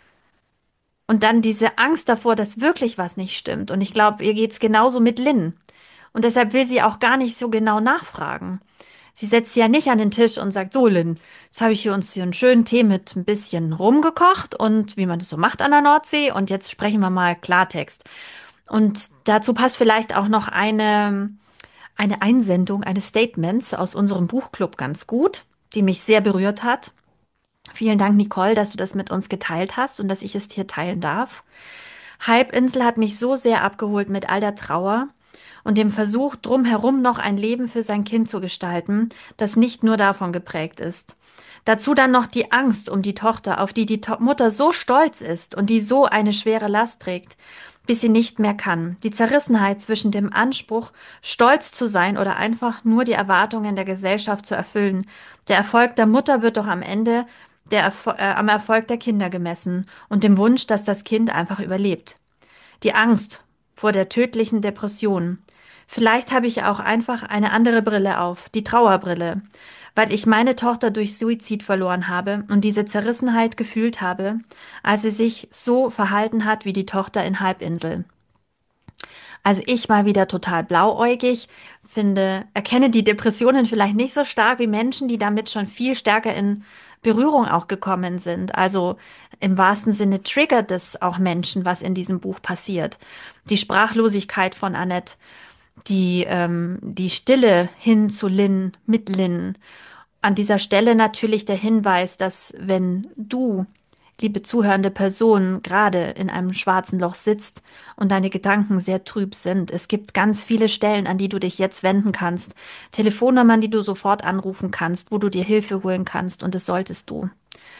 Und dann diese Angst davor, dass wirklich was nicht stimmt. Und ich glaube, ihr geht's genauso mit Lynn. Und deshalb will sie auch gar nicht so genau nachfragen. Sie setzt sie ja nicht an den Tisch und sagt, so Lynn, jetzt habe ich hier uns hier einen schönen Tee mit ein bisschen rumgekocht und wie man das so macht an der Nordsee und jetzt sprechen wir mal Klartext. Und dazu passt vielleicht auch noch eine, eine Einsendung eines Statements aus unserem Buchclub ganz gut, die mich sehr berührt hat. Vielen Dank, Nicole, dass du das mit uns geteilt hast und dass ich es hier teilen darf. Halbinsel hat mich so sehr abgeholt mit all der Trauer und dem Versuch, drumherum noch ein Leben für sein Kind zu gestalten, das nicht nur davon geprägt ist. Dazu dann noch die Angst um die Tochter, auf die die to Mutter so stolz ist und die so eine schwere Last trägt, bis sie nicht mehr kann. Die Zerrissenheit zwischen dem Anspruch, stolz zu sein oder einfach nur die Erwartungen der Gesellschaft zu erfüllen. Der Erfolg der Mutter wird doch am Ende der Erfo äh, am Erfolg der Kinder gemessen und dem Wunsch, dass das Kind einfach überlebt. Die Angst vor der tödlichen Depression. Vielleicht habe ich auch einfach eine andere Brille auf, die Trauerbrille, weil ich meine Tochter durch Suizid verloren habe und diese Zerrissenheit gefühlt habe, als sie sich so verhalten hat wie die Tochter in Halbinsel. Also ich mal wieder total blauäugig, finde, erkenne die Depressionen vielleicht nicht so stark wie Menschen, die damit schon viel stärker in Berührung auch gekommen sind. Also im wahrsten Sinne triggert es auch Menschen, was in diesem Buch passiert. Die Sprachlosigkeit von Annette, die, ähm, die Stille hin zu Lynn, mit Lynn. An dieser Stelle natürlich der Hinweis, dass wenn du, liebe zuhörende Person, gerade in einem schwarzen Loch sitzt und deine Gedanken sehr trüb sind, es gibt ganz viele Stellen, an die du dich jetzt wenden kannst, Telefonnummern, die du sofort anrufen kannst, wo du dir Hilfe holen kannst und das solltest du.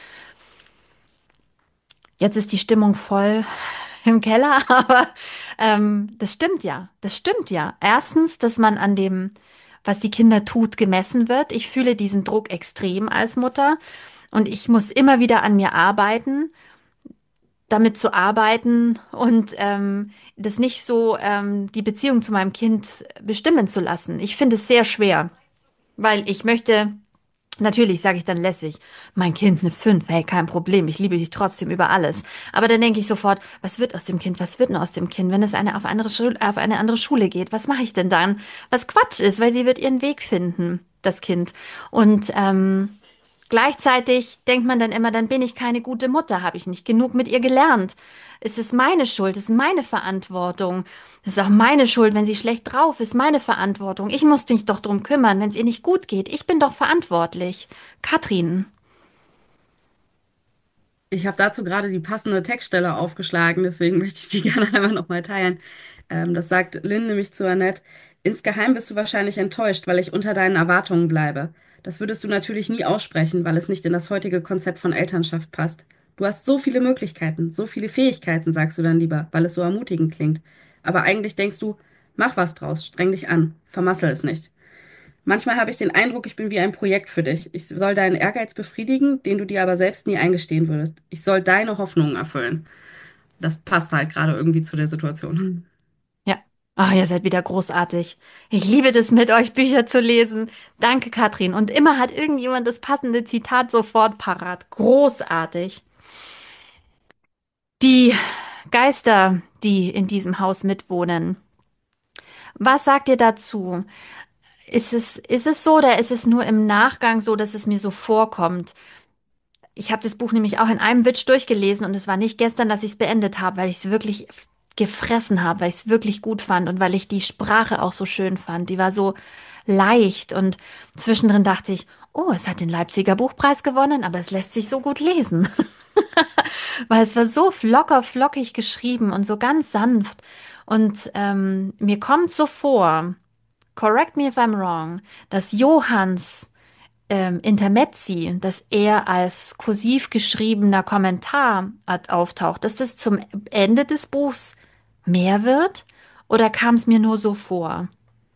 Jetzt ist die Stimmung voll im Keller, aber ähm, das stimmt ja. Das stimmt ja. Erstens, dass man an dem, was die Kinder tut, gemessen wird. Ich fühle diesen Druck extrem als Mutter und ich muss immer wieder an mir arbeiten, damit zu arbeiten und ähm, das nicht so ähm, die Beziehung zu meinem Kind bestimmen zu lassen. Ich finde es sehr schwer, weil ich möchte. Natürlich sage ich dann lässig, mein Kind eine fünf, hey, kein Problem, ich liebe dich trotzdem über alles. Aber dann denke ich sofort, was wird aus dem Kind, was wird denn aus dem Kind, wenn es eine auf, andere Schul auf eine andere Schule geht? Was mache ich denn dann? Was Quatsch ist, weil sie wird ihren Weg finden, das Kind. Und ähm, Gleichzeitig denkt man dann immer, dann bin ich keine gute Mutter, habe ich nicht genug mit ihr gelernt. Es ist meine Schuld, es ist meine Verantwortung. Es ist auch meine Schuld, wenn sie schlecht drauf ist, meine Verantwortung. Ich muss mich doch drum kümmern, wenn es ihr nicht gut geht. Ich bin doch verantwortlich. Katrin. Ich habe dazu gerade die passende Textstelle aufgeschlagen, deswegen möchte ich die gerne einmal nochmal teilen. Ähm, das sagt Lynn nämlich zu Annette. Insgeheim bist du wahrscheinlich enttäuscht, weil ich unter deinen Erwartungen bleibe. Das würdest du natürlich nie aussprechen, weil es nicht in das heutige Konzept von Elternschaft passt. Du hast so viele Möglichkeiten, so viele Fähigkeiten, sagst du dann lieber, weil es so ermutigend klingt. Aber eigentlich denkst du, mach was draus, streng dich an, vermassel es nicht. Manchmal habe ich den Eindruck, ich bin wie ein Projekt für dich. Ich soll deinen Ehrgeiz befriedigen, den du dir aber selbst nie eingestehen würdest. Ich soll deine Hoffnungen erfüllen. Das passt halt gerade irgendwie zu der Situation. Ja. Ah, ihr seid wieder großartig. Ich liebe das, mit euch Bücher zu lesen. Danke, Katrin. Und immer hat irgendjemand das passende Zitat sofort parat. Großartig. Die Geister, die in diesem Haus mitwohnen. Was sagt ihr dazu? Ist es, ist es so oder ist es nur im Nachgang so, dass es mir so vorkommt? Ich habe das Buch nämlich auch in einem Witsch durchgelesen und es war nicht gestern, dass ich es beendet habe, weil ich es wirklich gefressen habe, weil ich es wirklich gut fand und weil ich die Sprache auch so schön fand. Die war so leicht und zwischendrin dachte ich, oh, es hat den Leipziger Buchpreis gewonnen, aber es lässt sich so gut lesen. Weil es war so locker, flockig geschrieben und so ganz sanft. Und ähm, mir kommt so vor, correct me if I'm wrong, dass Johanns ähm, Intermezzi, dass er als kursiv geschriebener Kommentar at- auftaucht, dass das zum Ende des Buchs mehr wird? Oder kam es mir nur so vor?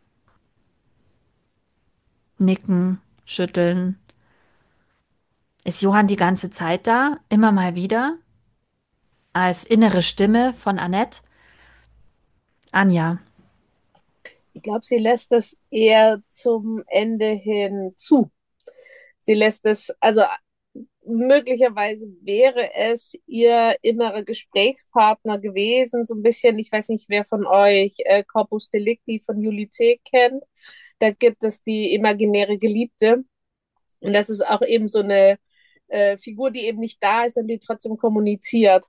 Nicken, schütteln. Ist Johann die ganze Zeit da? Immer mal wieder? Als innere Stimme von Annette? Anja. Ich glaube, sie lässt das eher zum Ende hin zu. Sie lässt es, also möglicherweise wäre es ihr innerer Gesprächspartner gewesen, so ein bisschen, ich weiß nicht, wer von euch äh, Corpus Delicti von Julie C. kennt. Da gibt es die imaginäre Geliebte. Und das ist auch eben so eine äh, Figur, die eben nicht da ist und die trotzdem kommuniziert.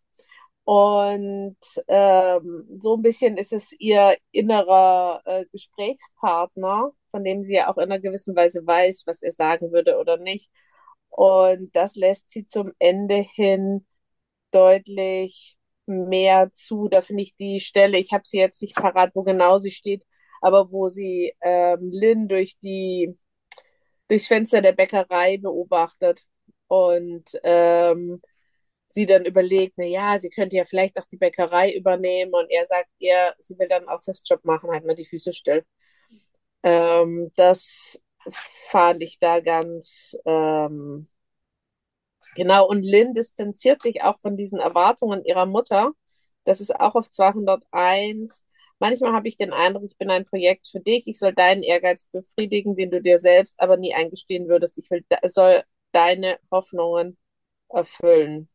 Und ähm, so ein bisschen ist es ihr innerer äh, Gesprächspartner, von dem sie ja auch in einer gewissen Weise weiß, was er sagen würde oder nicht. Und das lässt sie zum Ende hin deutlich mehr zu. Da finde ich die Stelle, ich habe sie jetzt nicht parat, wo genau sie steht, aber wo sie ähm, Lynn durch die, durchs Fenster der Bäckerei beobachtet und ähm, sie dann überlegt, na ja, sie könnte ja vielleicht auch die Bäckerei übernehmen und er sagt ihr, sie will dann einen Aushilfsjob machen, halt mal die Füße still. Ähm, das fand ich da ganz ähm, genau. Und Lynn distanziert sich auch von diesen Erwartungen ihrer Mutter. Das ist auch auf zweihunderteins. Manchmal habe ich den Eindruck, ich bin ein Projekt für dich. Ich soll deinen Ehrgeiz befriedigen, den du dir selbst aber nie eingestehen würdest. Ich will, soll deine Hoffnungen erfüllen.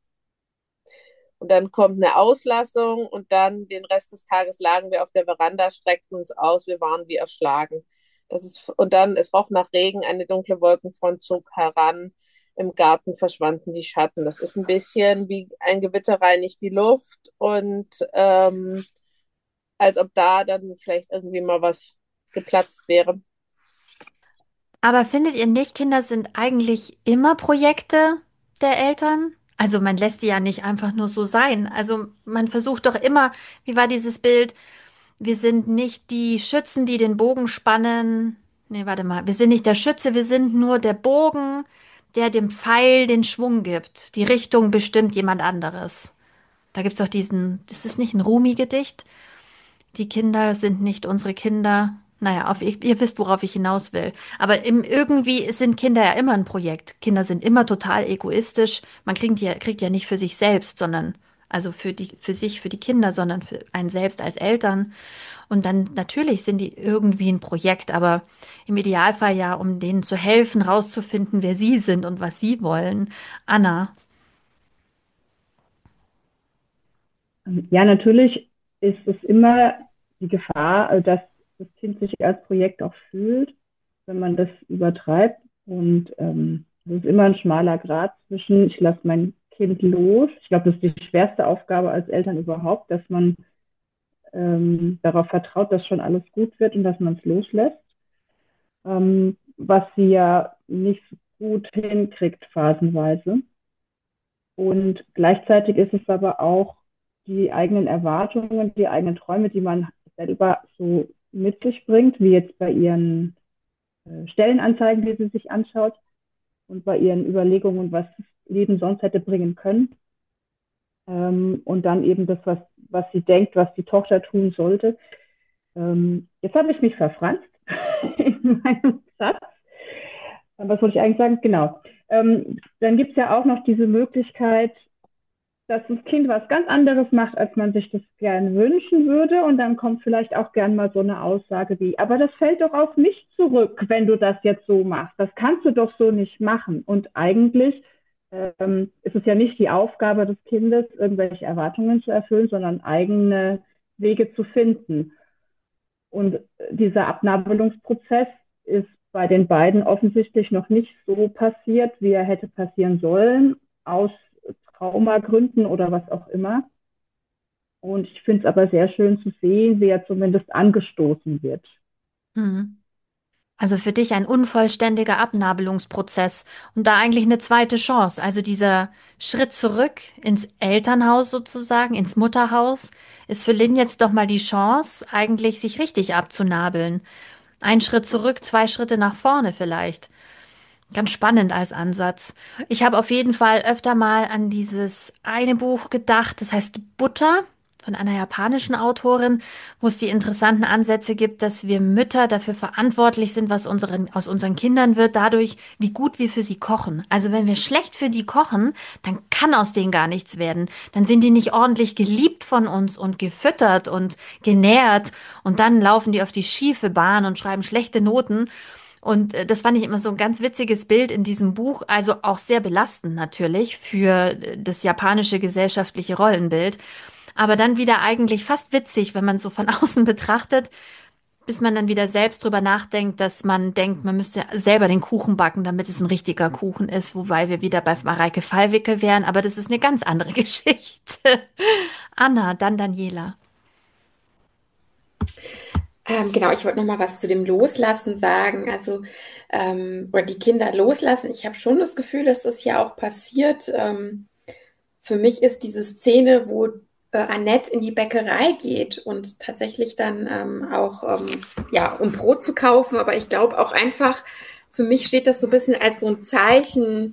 Und dann kommt eine Auslassung und dann den Rest des Tages lagen wir auf der Veranda, streckten uns aus, wir waren wie erschlagen. Das ist, und dann, es roch nach Regen, eine dunkle Wolkenfront zog heran, im Garten verschwanden die Schatten. Das ist ein bisschen wie ein Gewitter reinigt die Luft und ähm, als ob da dann vielleicht irgendwie mal was geplatzt wäre. Aber findet ihr nicht, Kinder sind eigentlich immer Projekte der Eltern? Also man lässt die ja nicht einfach nur so sein. Also man versucht doch immer, wie war dieses Bild? Wir sind nicht die Schützen, die den Bogen spannen. Nee, warte mal. Wir sind nicht der Schütze, wir sind nur der Bogen, der dem Pfeil den Schwung gibt. Die Richtung bestimmt jemand anderes. Da gibt's doch diesen, ist das nicht ein Rumi-Gedicht? Die Kinder sind nicht unsere Kinder. Naja, auf, ihr, ihr wisst, worauf ich hinaus will. Aber im, irgendwie sind Kinder ja immer ein Projekt. Kinder sind immer total egoistisch. Man kriegt ja, kriegt ja nicht für sich selbst, sondern also für die, für sich, für die Kinder, sondern für einen selbst als Eltern. Und dann natürlich sind die irgendwie ein Projekt, aber im Idealfall ja, um denen zu helfen, rauszufinden, wer sie sind und was sie wollen. Anna. Ja, natürlich ist es immer die Gefahr, also dass das Kind sich als Projekt auch fühlt, wenn man das übertreibt. Und ähm, Es ist immer ein schmaler Grat zwischen, ich lasse mein Kind los. Ich glaube, das ist die schwerste Aufgabe als Eltern überhaupt, dass man ähm, darauf vertraut, dass schon alles gut wird und dass man es loslässt. Ähm, was sie ja nicht so gut hinkriegt phasenweise. Und gleichzeitig ist es aber auch die eigenen Erwartungen, die eigenen Träume, die man selber so mit sich bringt, wie jetzt bei ihren äh, Stellenanzeigen, die sie sich anschaut und bei ihren Überlegungen, was das Leben sonst hätte bringen können. Ähm, und dann eben das, was, was sie denkt, was die Tochter tun sollte. Ähm, jetzt habe ich mich verfranst in meinem Satz. Was wollte ich eigentlich sagen? Genau. Ähm, dann gibt es ja auch noch diese Möglichkeit, dass das Kind was ganz anderes macht, als man sich das gern wünschen würde. Und dann kommt vielleicht auch gern mal so eine Aussage wie, aber das fällt doch auf mich zurück, wenn du das jetzt so machst. Das kannst du doch so nicht machen. Und eigentlich ähm, ist es ja nicht die Aufgabe des Kindes, irgendwelche Erwartungen zu erfüllen, sondern eigene Wege zu finden. Und dieser Abnabelungsprozess ist bei den beiden offensichtlich noch nicht so passiert, wie er hätte passieren sollen, aus Traumagründen oder was auch immer. Und ich finde es aber sehr schön zu sehen, wie er zumindest angestoßen wird. Mhm. Also für dich ein unvollständiger Abnabelungsprozess und da eigentlich eine zweite Chance. Also dieser Schritt zurück ins Elternhaus sozusagen, ins Mutterhaus, ist für Lynn jetzt doch mal die Chance, eigentlich sich richtig abzunabeln. Ein Schritt zurück, zwei Schritte nach vorne vielleicht. Ganz spannend als Ansatz. Ich habe auf jeden Fall öfter mal an dieses eine Buch gedacht, das heißt Butter von einer japanischen Autorin, wo es die interessanten Ansätze gibt, dass wir Mütter dafür verantwortlich sind, was unseren, aus unseren Kindern wird, dadurch, wie gut wir für sie kochen. Also wenn wir schlecht für die kochen, dann kann aus denen gar nichts werden. Dann sind die nicht ordentlich geliebt von uns und gefüttert und genährt und dann laufen die auf die schiefe Bahn und schreiben schlechte Noten. Und äh, das fand ich immer so ein ganz witziges Bild in diesem Buch, also auch sehr belastend natürlich für äh, das japanische gesellschaftliche Rollenbild, aber dann wieder eigentlich fast witzig, wenn man so von außen betrachtet, bis man dann wieder selbst drüber nachdenkt, dass man denkt, man müsste selber den Kuchen backen, damit es ein richtiger Kuchen ist, wobei wir wieder bei Mareike Fallwickel wären, aber das ist eine ganz andere Geschichte. Anna, dann Daniela. Ähm, genau, ich wollte noch mal was zu dem Loslassen sagen. Also, ähm, oder die Kinder loslassen. Ich habe schon das Gefühl, dass das ja auch passiert. Ähm, für mich ist diese Szene, wo äh, Annette in die Bäckerei geht und tatsächlich dann ähm, auch, ähm, ja, um Brot zu kaufen. Aber ich glaube auch einfach, für mich steht das so ein bisschen als so ein Zeichen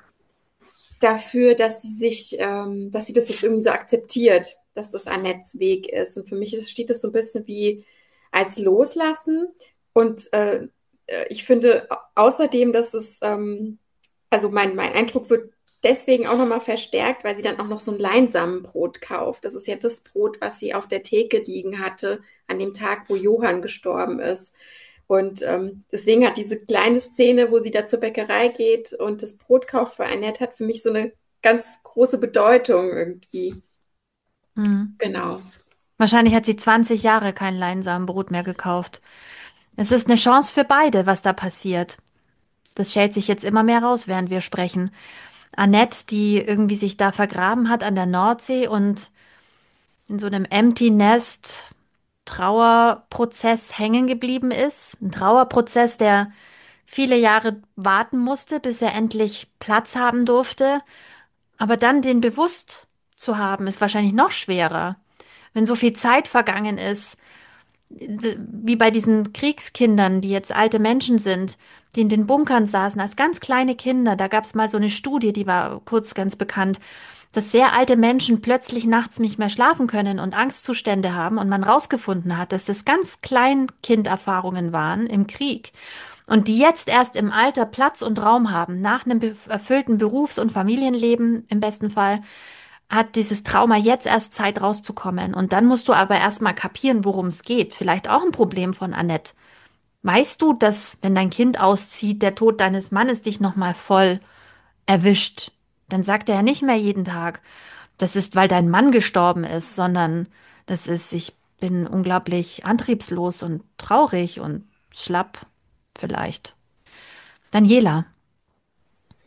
dafür, dass sie sich, ähm, dass sie das jetzt irgendwie so akzeptiert, dass das Annettes Weg ist. Und für mich ist, steht das so ein bisschen wie als Loslassen. Und äh, äh, ich finde außerdem, dass es, ähm, also mein, mein Eindruck wird deswegen auch nochmal verstärkt, weil sie dann auch noch so ein Leinsamenbrot kauft. Das ist ja das Brot, was sie auf der Theke liegen hatte an dem Tag, wo Johann gestorben ist. Und ähm, deswegen hat diese kleine Szene, wo sie da zur Bäckerei geht und das Brot kauft für Annette, hat für mich so eine ganz große Bedeutung irgendwie. Hm. Genau. Wahrscheinlich hat sie zwanzig Jahre kein Leinsamenbrot mehr gekauft. Es ist eine Chance für beide, was da passiert. Das schält sich jetzt immer mehr raus, während wir sprechen. Annette, die irgendwie sich da vergraben hat an der Nordsee und in so einem Empty Nest Trauerprozess hängen geblieben ist. Ein Trauerprozess, der viele Jahre warten musste, bis er endlich Platz haben durfte. Aber dann den bewusst zu haben, ist wahrscheinlich noch schwerer. Wenn so viel Zeit vergangen ist, wie bei diesen Kriegskindern, die jetzt alte Menschen sind, die in den Bunkern saßen als ganz kleine Kinder. Da gab es mal so eine Studie, die war kurz ganz bekannt, dass sehr alte Menschen plötzlich nachts nicht mehr schlafen können und Angstzustände haben und man rausgefunden hat, dass das ganz Kleinkinderfahrungen waren im Krieg und die jetzt erst im Alter Platz und Raum haben, nach einem erfüllten Berufs- und Familienleben im besten Fall, hat dieses Trauma jetzt erst Zeit rauszukommen. Und dann musst du aber erstmal kapieren, worum es geht. Vielleicht auch ein Problem von Annette. Weißt du, dass, wenn dein Kind auszieht, der Tod deines Mannes dich nochmal voll erwischt? Dann sagt er ja nicht mehr jeden Tag, das ist, weil dein Mann gestorben ist, sondern das ist, ich bin unglaublich antriebslos und traurig und schlapp vielleicht. Daniela.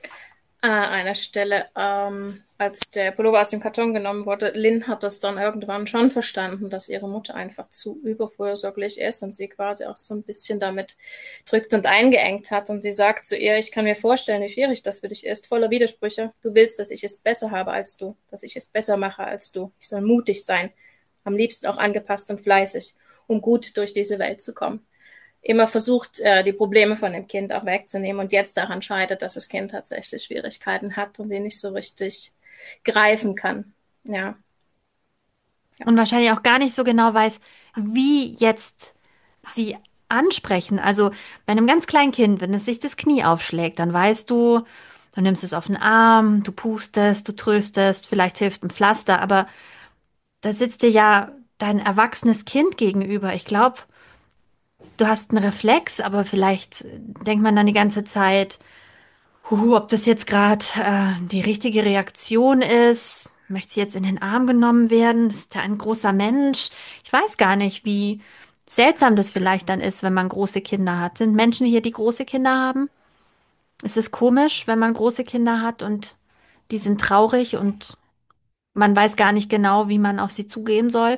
An einer Stelle, ähm, als der Pullover aus dem Karton genommen wurde, Lynn hat das dann irgendwann schon verstanden, dass ihre Mutter einfach zu überfürsorglich ist und sie quasi auch so ein bisschen damit drückt und eingeengt hat. Und sie sagt zu ihr, ich kann mir vorstellen, wie schwierig das für dich ist, voller Widersprüche. Du willst, dass ich es besser habe als du, dass ich es besser mache als du. Ich soll mutig sein, am liebsten auch angepasst und fleißig, um gut durch diese Welt zu kommen. Immer versucht, äh, die Probleme von dem Kind auch wegzunehmen und jetzt daran scheitert, dass das Kind tatsächlich Schwierigkeiten hat und die nicht so richtig greifen kann. Ja, ja. Und wahrscheinlich auch gar nicht so genau weiß, wie jetzt sie ansprechen. Also bei einem ganz kleinen Kind, wenn es sich das Knie aufschlägt, dann weißt du, du nimmst es auf den Arm, du pustest, du tröstest, vielleicht hilft ein Pflaster, aber da sitzt dir ja dein erwachsenes Kind gegenüber. Ich glaube, du hast einen Reflex, aber vielleicht denkt man dann die ganze Zeit, Huhu, ob das jetzt gerade äh, die richtige Reaktion ist. Möchte sie jetzt in den Arm genommen werden? Das ist ja ein großer Mensch. Ich weiß gar nicht, wie seltsam das vielleicht dann ist, wenn man große Kinder hat. Sind Menschen hier, die große Kinder haben? Ist es komisch, wenn man große Kinder hat und die sind traurig und man weiß gar nicht genau, wie man auf sie zugehen soll?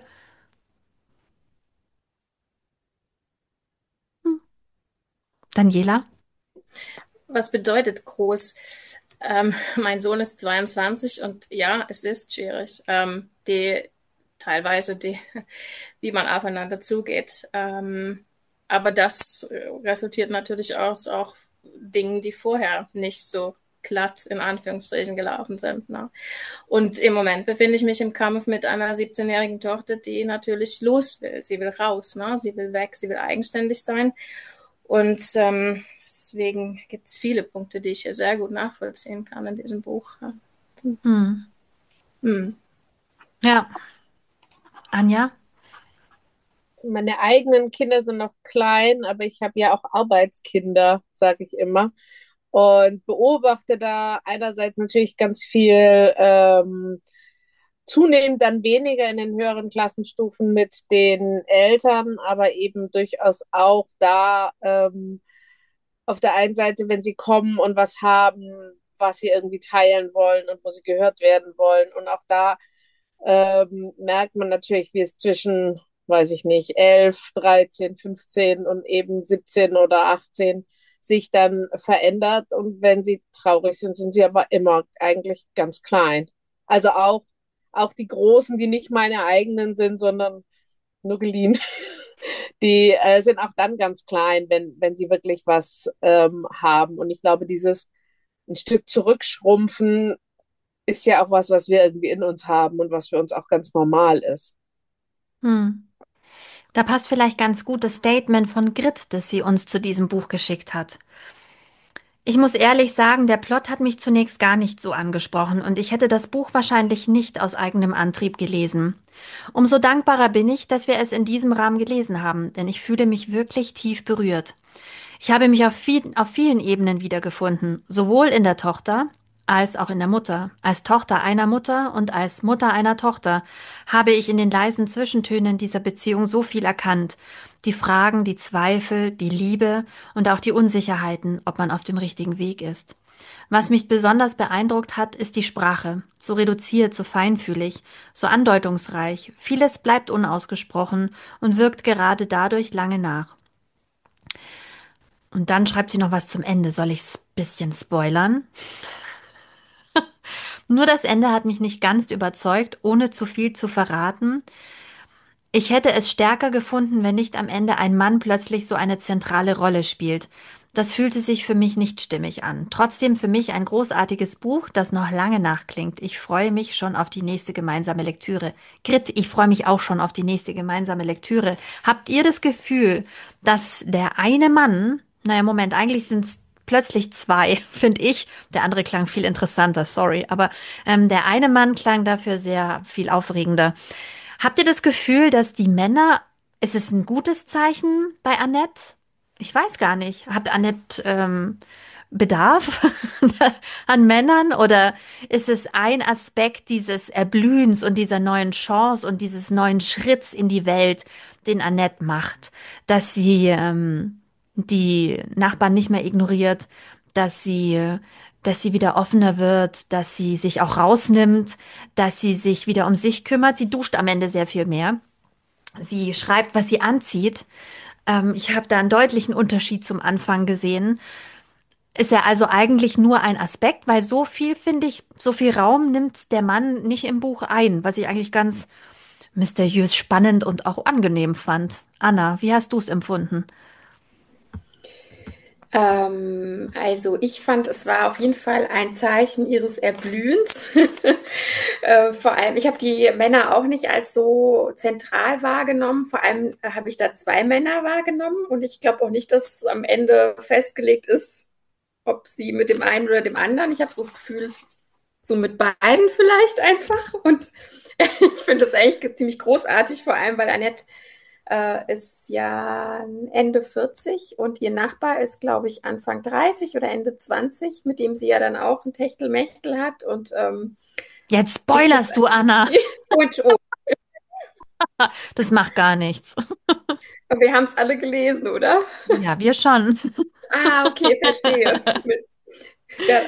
Hm. Daniela? Was bedeutet groß? Ähm, mein Sohn ist zweiundzwanzig und ja, es ist schwierig. Ähm, die teilweise, die, wie man aufeinander zugeht. Ähm, aber das resultiert natürlich aus auch Dingen, die vorher nicht so glatt in Anführungsstrichen gelaufen sind. Ne? Und im Moment befinde ich mich im Kampf mit einer siebzehnjährigen Tochter, die natürlich los will. Sie will raus, ne? Sie will weg, sie will eigenständig sein. Und ähm, deswegen gibt es viele Punkte, die ich hier sehr gut nachvollziehen kann in diesem Buch. Hm. Hm. Ja, Anja? Meine eigenen Kinder sind noch klein, aber ich habe ja auch Arbeitskinder, sage ich immer. Und beobachte da einerseits natürlich ganz viel, ähm, zunehmend dann weniger in den höheren Klassenstufen mit den Eltern, aber eben durchaus auch da ähm, auf der einen Seite, wenn sie kommen und was haben, was sie irgendwie teilen wollen und wo sie gehört werden wollen. Und auch da ähm, merkt man natürlich, wie es zwischen, weiß ich nicht, elf, dreizehn, fünfzehn und eben siebzehn oder achtzehn sich dann verändert. Und wenn sie traurig sind, sind sie aber immer eigentlich ganz klein. Also auch, auch die Großen, die nicht meine eigenen sind, sondern nur geliehen, die äh, sind auch dann ganz klein, wenn, wenn sie wirklich was ähm, haben. Und ich glaube, dieses ein Stück zurückschrumpfen ist ja auch was, was wir irgendwie in uns haben und was für uns auch ganz normal ist. Hm. Da passt vielleicht ganz gut das Statement von Grit, das sie uns zu diesem Buch geschickt hat. Ich muss ehrlich sagen, der Plot hat mich zunächst gar nicht so angesprochen und ich hätte das Buch wahrscheinlich nicht aus eigenem Antrieb gelesen. Umso dankbarer bin ich, dass wir es in diesem Rahmen gelesen haben, denn ich fühle mich wirklich tief berührt. Ich habe mich auf, viel, auf vielen Ebenen wiedergefunden, sowohl in der Tochter als auch in der Mutter. Als Tochter einer Mutter und als Mutter einer Tochter habe ich in den leisen Zwischentönen dieser Beziehung so viel erkannt. Die Fragen, die Zweifel, die Liebe und auch die Unsicherheiten, ob man auf dem richtigen Weg ist. Was mich besonders beeindruckt hat, ist die Sprache. So reduziert, so feinfühlig, so andeutungsreich. Vieles bleibt unausgesprochen und wirkt gerade dadurch lange nach. Und dann schreibt sie noch was zum Ende. Soll ich es ein bisschen spoilern? Nur das Ende hat mich nicht ganz überzeugt, ohne zu viel zu verraten. Ich hätte es stärker gefunden, wenn nicht am Ende ein Mann plötzlich so eine zentrale Rolle spielt. Das fühlte sich für mich nicht stimmig an. Trotzdem für mich ein großartiges Buch, das noch lange nachklingt. Ich freue mich schon auf die nächste gemeinsame Lektüre. Grit, ich freue mich auch schon auf die nächste gemeinsame Lektüre. Habt ihr das Gefühl, dass der eine Mann, naja, Moment, eigentlich sind es plötzlich zwei, finde ich. Der andere klang viel interessanter, sorry. Aber ähm, der eine Mann klang dafür sehr viel aufregender. Habt ihr das Gefühl, dass die Männer, ist es ein gutes Zeichen bei Annette? Ich weiß gar nicht. Hat Annette ähm, Bedarf an Männern oder ist es ein Aspekt dieses Erblühens und dieser neuen Chance und dieses neuen Schritts in die Welt, den Annette macht, dass sie ähm, die Nachbarn nicht mehr ignoriert, dass sie dass sie wieder offener wird, dass sie sich auch rausnimmt, dass sie sich wieder um sich kümmert. Sie duscht am Ende sehr viel mehr. Sie schreibt, was sie anzieht. Ähm, ich habe da einen deutlichen Unterschied zum Anfang gesehen. Ist ja also eigentlich nur ein Aspekt, weil so viel, finde ich, so viel Raum nimmt der Mann nicht im Buch ein, was ich eigentlich ganz mysteriös, spannend und auch angenehm fand. Anna, wie hast du es empfunden? Ähm, also ich fand, es war auf jeden Fall ein Zeichen ihres Erblühens. Äh, vor allem, ich habe die Männer auch nicht als so zentral wahrgenommen. Vor allem äh, habe ich da zwei Männer wahrgenommen und ich glaube auch nicht, dass am Ende festgelegt ist, ob sie mit dem einen oder dem anderen. Ich habe so das Gefühl, so mit beiden vielleicht einfach. Und ich finde das eigentlich ziemlich großartig, vor allem, weil Annette äh, ist ja Ende vierzig und ihr Nachbar ist, glaube ich, Anfang dreißig oder Ende zwanzig, mit dem sie ja dann auch ein Techtelmechtel hat. Und ähm, Jetzt ich finde spoilerst du, Anna. und oh, Das macht gar nichts. wir haben es alle gelesen, oder? Ja, wir schon. Ah, okay, verstehe. Mist. Ja,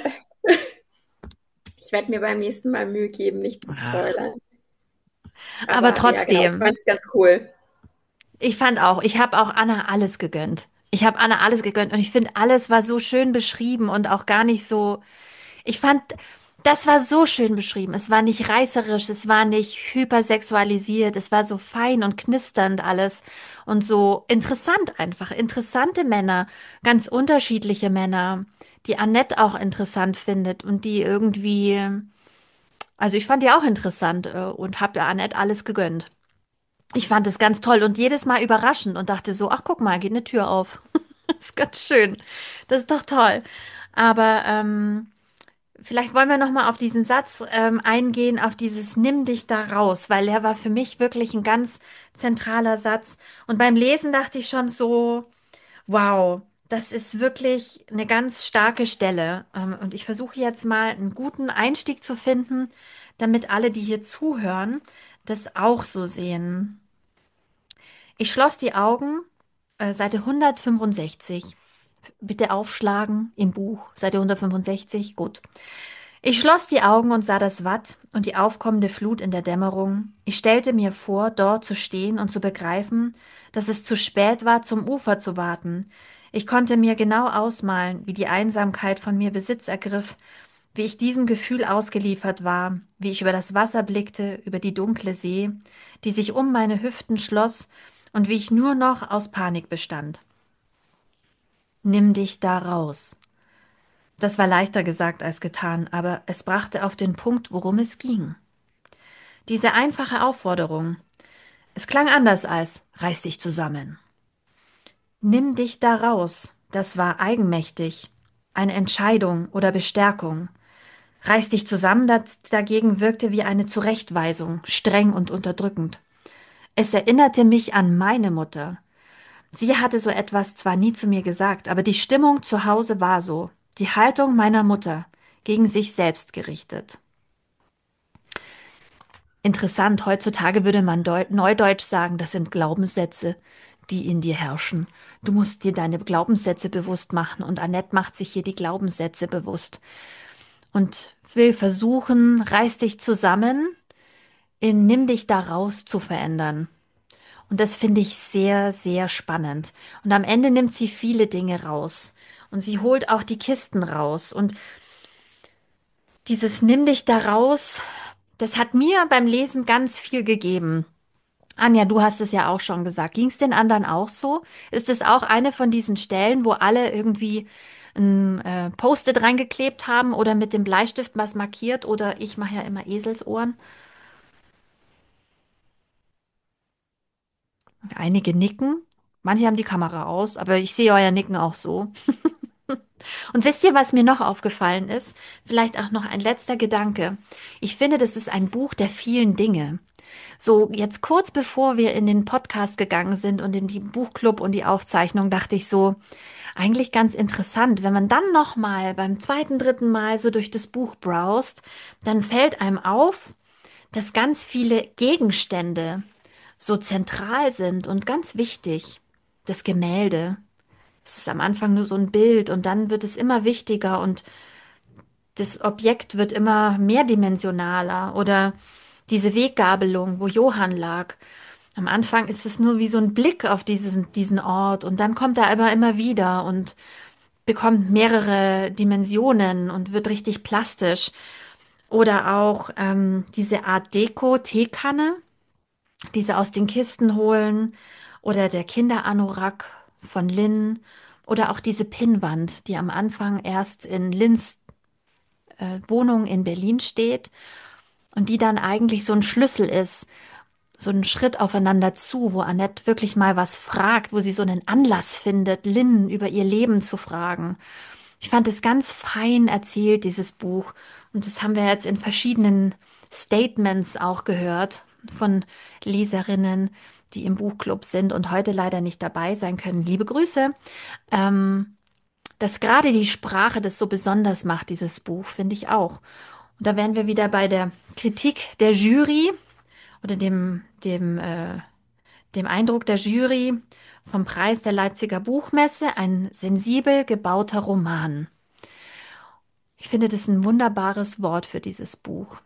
ich werde mir beim nächsten Mal Mühe geben, nicht zu Ach, spoilern. aber Aber ja, genau, ich trotzdem, fand es ganz cool. ich fand auch, ich habe auch Anna alles gegönnt. Ich habe Anna alles gegönnt und ich finde, alles war so schön beschrieben und auch gar nicht so. Ich fand, das war so schön beschrieben. Es war nicht reißerisch, es war nicht hypersexualisiert, es war so fein und knisternd alles und so interessant einfach. Interessante Männer, ganz unterschiedliche Männer, die Annette auch interessant findet und die irgendwie, also ich fand die auch interessant äh, und habe der Annette alles gegönnt. Ich fand es ganz toll und jedes Mal überraschend und dachte so, ach guck mal, geht eine Tür auf. Das ist ganz schön. Das ist doch toll. Aber ähm, vielleicht wollen wir noch mal auf diesen Satz ähm, eingehen, auf dieses Nimm dich da raus, weil der war für mich wirklich ein ganz zentraler Satz. Und beim Lesen dachte ich schon so, wow, das ist wirklich eine ganz starke Stelle. Ähm, und ich versuche jetzt mal einen guten Einstieg zu finden, damit alle, die hier zuhören, das auch so sehen. Ich schloss die Augen, äh, Seite hundertfünfundsechzig. Bitte aufschlagen im Buch, Seite hundertfünfundsechzig. Gut. Ich schloss die Augen und sah das Watt und die aufkommende Flut in der Dämmerung. Ich stellte mir vor, dort zu stehen und zu begreifen, dass es zu spät war, zum Ufer zu warten. Ich konnte mir genau ausmalen, wie die Einsamkeit von mir Besitz ergriff, wie ich diesem Gefühl ausgeliefert war, wie ich über das Wasser blickte, über die dunkle See, die sich um meine Hüften schloss, und wie ich nur noch aus Panik bestand. Nimm dich da raus. Das war leichter gesagt als getan, aber es brachte auf den Punkt, worum es ging. Diese einfache Aufforderung. Es klang anders als reiß dich zusammen. Nimm dich da raus. Das war eigenmächtig. Eine Entscheidung oder Bestärkung. Reiß dich zusammen das dagegen wirkte wie eine Zurechtweisung, streng und unterdrückend. Es erinnerte mich an meine Mutter. Sie hatte so etwas zwar nie zu mir gesagt, aber die Stimmung zu Hause war so. Die Haltung meiner Mutter, gegen sich selbst gerichtet. Interessant, heutzutage würde man Deu Neudeutsch sagen, das sind Glaubenssätze, die in dir herrschen. Du musst dir deine Glaubenssätze bewusst machen und Annette macht sich hier die Glaubenssätze bewusst und will versuchen, reiß dich zusammen, in nimm dich da raus zu verändern. Und das finde ich sehr, sehr spannend. Und am Ende nimmt sie viele Dinge raus. Und sie holt auch die Kisten raus. Und dieses Nimm dich da raus, das hat mir beim Lesen ganz viel gegeben. Anja, du hast es ja auch schon gesagt. Ging es den anderen auch so? Ist es auch eine von diesen Stellen, wo alle irgendwie ein äh, Post-it reingeklebt haben oder mit dem Bleistift was markiert? Oder ich mache ja immer Eselsohren. Einige nicken. Manche haben die Kamera aus, aber ich sehe euer Nicken auch so. Und wisst ihr, was mir noch aufgefallen ist? Vielleicht auch noch ein letzter Gedanke. Ich finde, das ist ein Buch der vielen Dinge. So, jetzt kurz bevor wir in den Podcast gegangen sind und in die Buchclub und die Aufzeichnung, dachte ich so, eigentlich ganz interessant, wenn man dann noch mal beim zweiten, dritten Mal so durch das Buch browst, dann fällt einem auf, dass ganz viele Gegenstände so zentral sind und ganz wichtig. Das Gemälde. Es ist am Anfang nur so ein Bild und dann wird es immer wichtiger und das Objekt wird immer mehrdimensionaler oder diese Weggabelung, wo Johann lag. Am Anfang ist es nur wie so ein Blick auf diesen, diesen Ort und dann kommt er aber immer wieder und bekommt mehrere Dimensionen und wird richtig plastisch. Oder auch ähm, diese Art Deko-Teekanne, die sie aus den Kisten holen. Oder der Kinderanorak von Lynn. Oder auch diese Pinnwand, die am Anfang erst in Lynns äh, Wohnung in Berlin steht und die dann eigentlich so ein Schlüssel ist, so ein Schritt aufeinander zu, wo Annette wirklich mal was fragt, wo sie so einen Anlass findet, Lynn über ihr Leben zu fragen. Ich fand es ganz fein erzählt, dieses Buch. Und das haben wir jetzt in verschiedenen Statements auch gehört von Leserinnen, die im Buchclub sind und heute leider nicht dabei sein können. Liebe Grüße. Ähm, dass gerade die Sprache das so besonders macht, dieses Buch, finde ich auch. Und da wären wir wieder bei der Kritik der Jury oder dem, dem, äh, dem Eindruck der Jury vom Preis der Leipziger Buchmesse, ein sensibel gebauter Roman. Ich finde das ein wunderbares Wort für dieses Buch.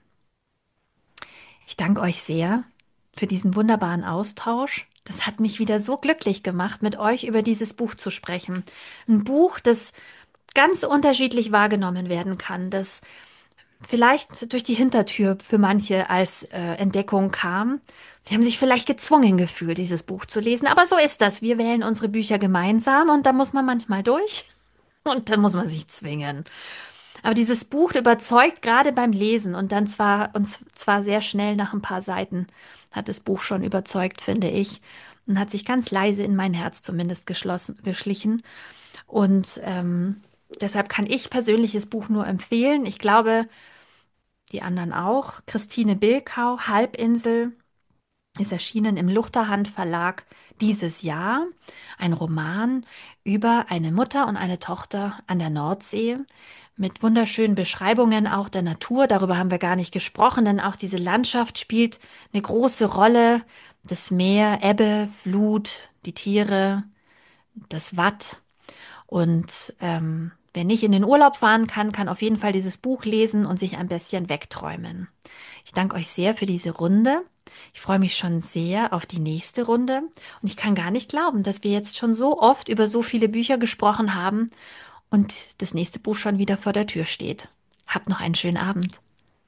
Ich danke euch sehr für diesen wunderbaren Austausch. Das hat mich wieder so glücklich gemacht, mit euch über dieses Buch zu sprechen. Ein Buch, das ganz unterschiedlich wahrgenommen werden kann, das vielleicht durch die Hintertür für manche als äh, Entdeckung kam. Die haben sich vielleicht gezwungen gefühlt, dieses Buch zu lesen. Aber so ist das. Wir wählen unsere Bücher gemeinsam und da muss man manchmal durch und dann muss man sich zwingen. Aber dieses Buch überzeugt gerade beim Lesen und dann zwar, und zwar sehr schnell nach ein paar Seiten hat das Buch schon überzeugt, finde ich, und hat sich ganz leise in mein Herz zumindest geschlossen, geschlichen. Und ähm, deshalb kann ich persönlich das Buch nur empfehlen. Ich glaube, die anderen auch. Christine Bilkau, Halbinsel, ist erschienen im Luchterhand Verlag dieses Jahr. Ein Roman über eine Mutter und eine Tochter an der Nordsee mit wunderschönen Beschreibungen auch der Natur. Darüber haben wir gar nicht gesprochen, denn auch diese Landschaft spielt eine große Rolle. Das Meer, Ebbe, Flut, die Tiere, das Watt. Und ähm, wer nicht in den Urlaub fahren kann, kann auf jeden Fall dieses Buch lesen und sich ein bisschen wegträumen. Ich danke euch sehr für diese Runde. Ich freue mich schon sehr auf die nächste Runde. Und ich kann gar nicht glauben, dass wir jetzt schon so oft über so viele Bücher gesprochen haben und das nächste Buch schon wieder vor der Tür steht. Habt noch einen schönen Abend.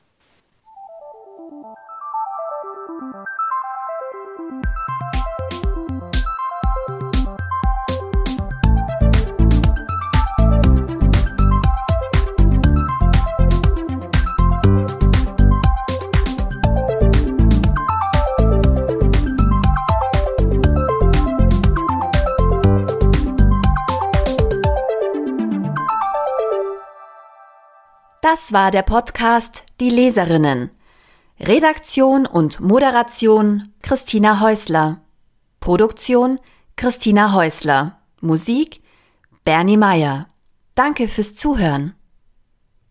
Das war der Podcast Die Leserinnen. Redaktion und Moderation Christina Häusler. Produktion Christina Häusler. Musik Bernie Meyer. Danke fürs Zuhören.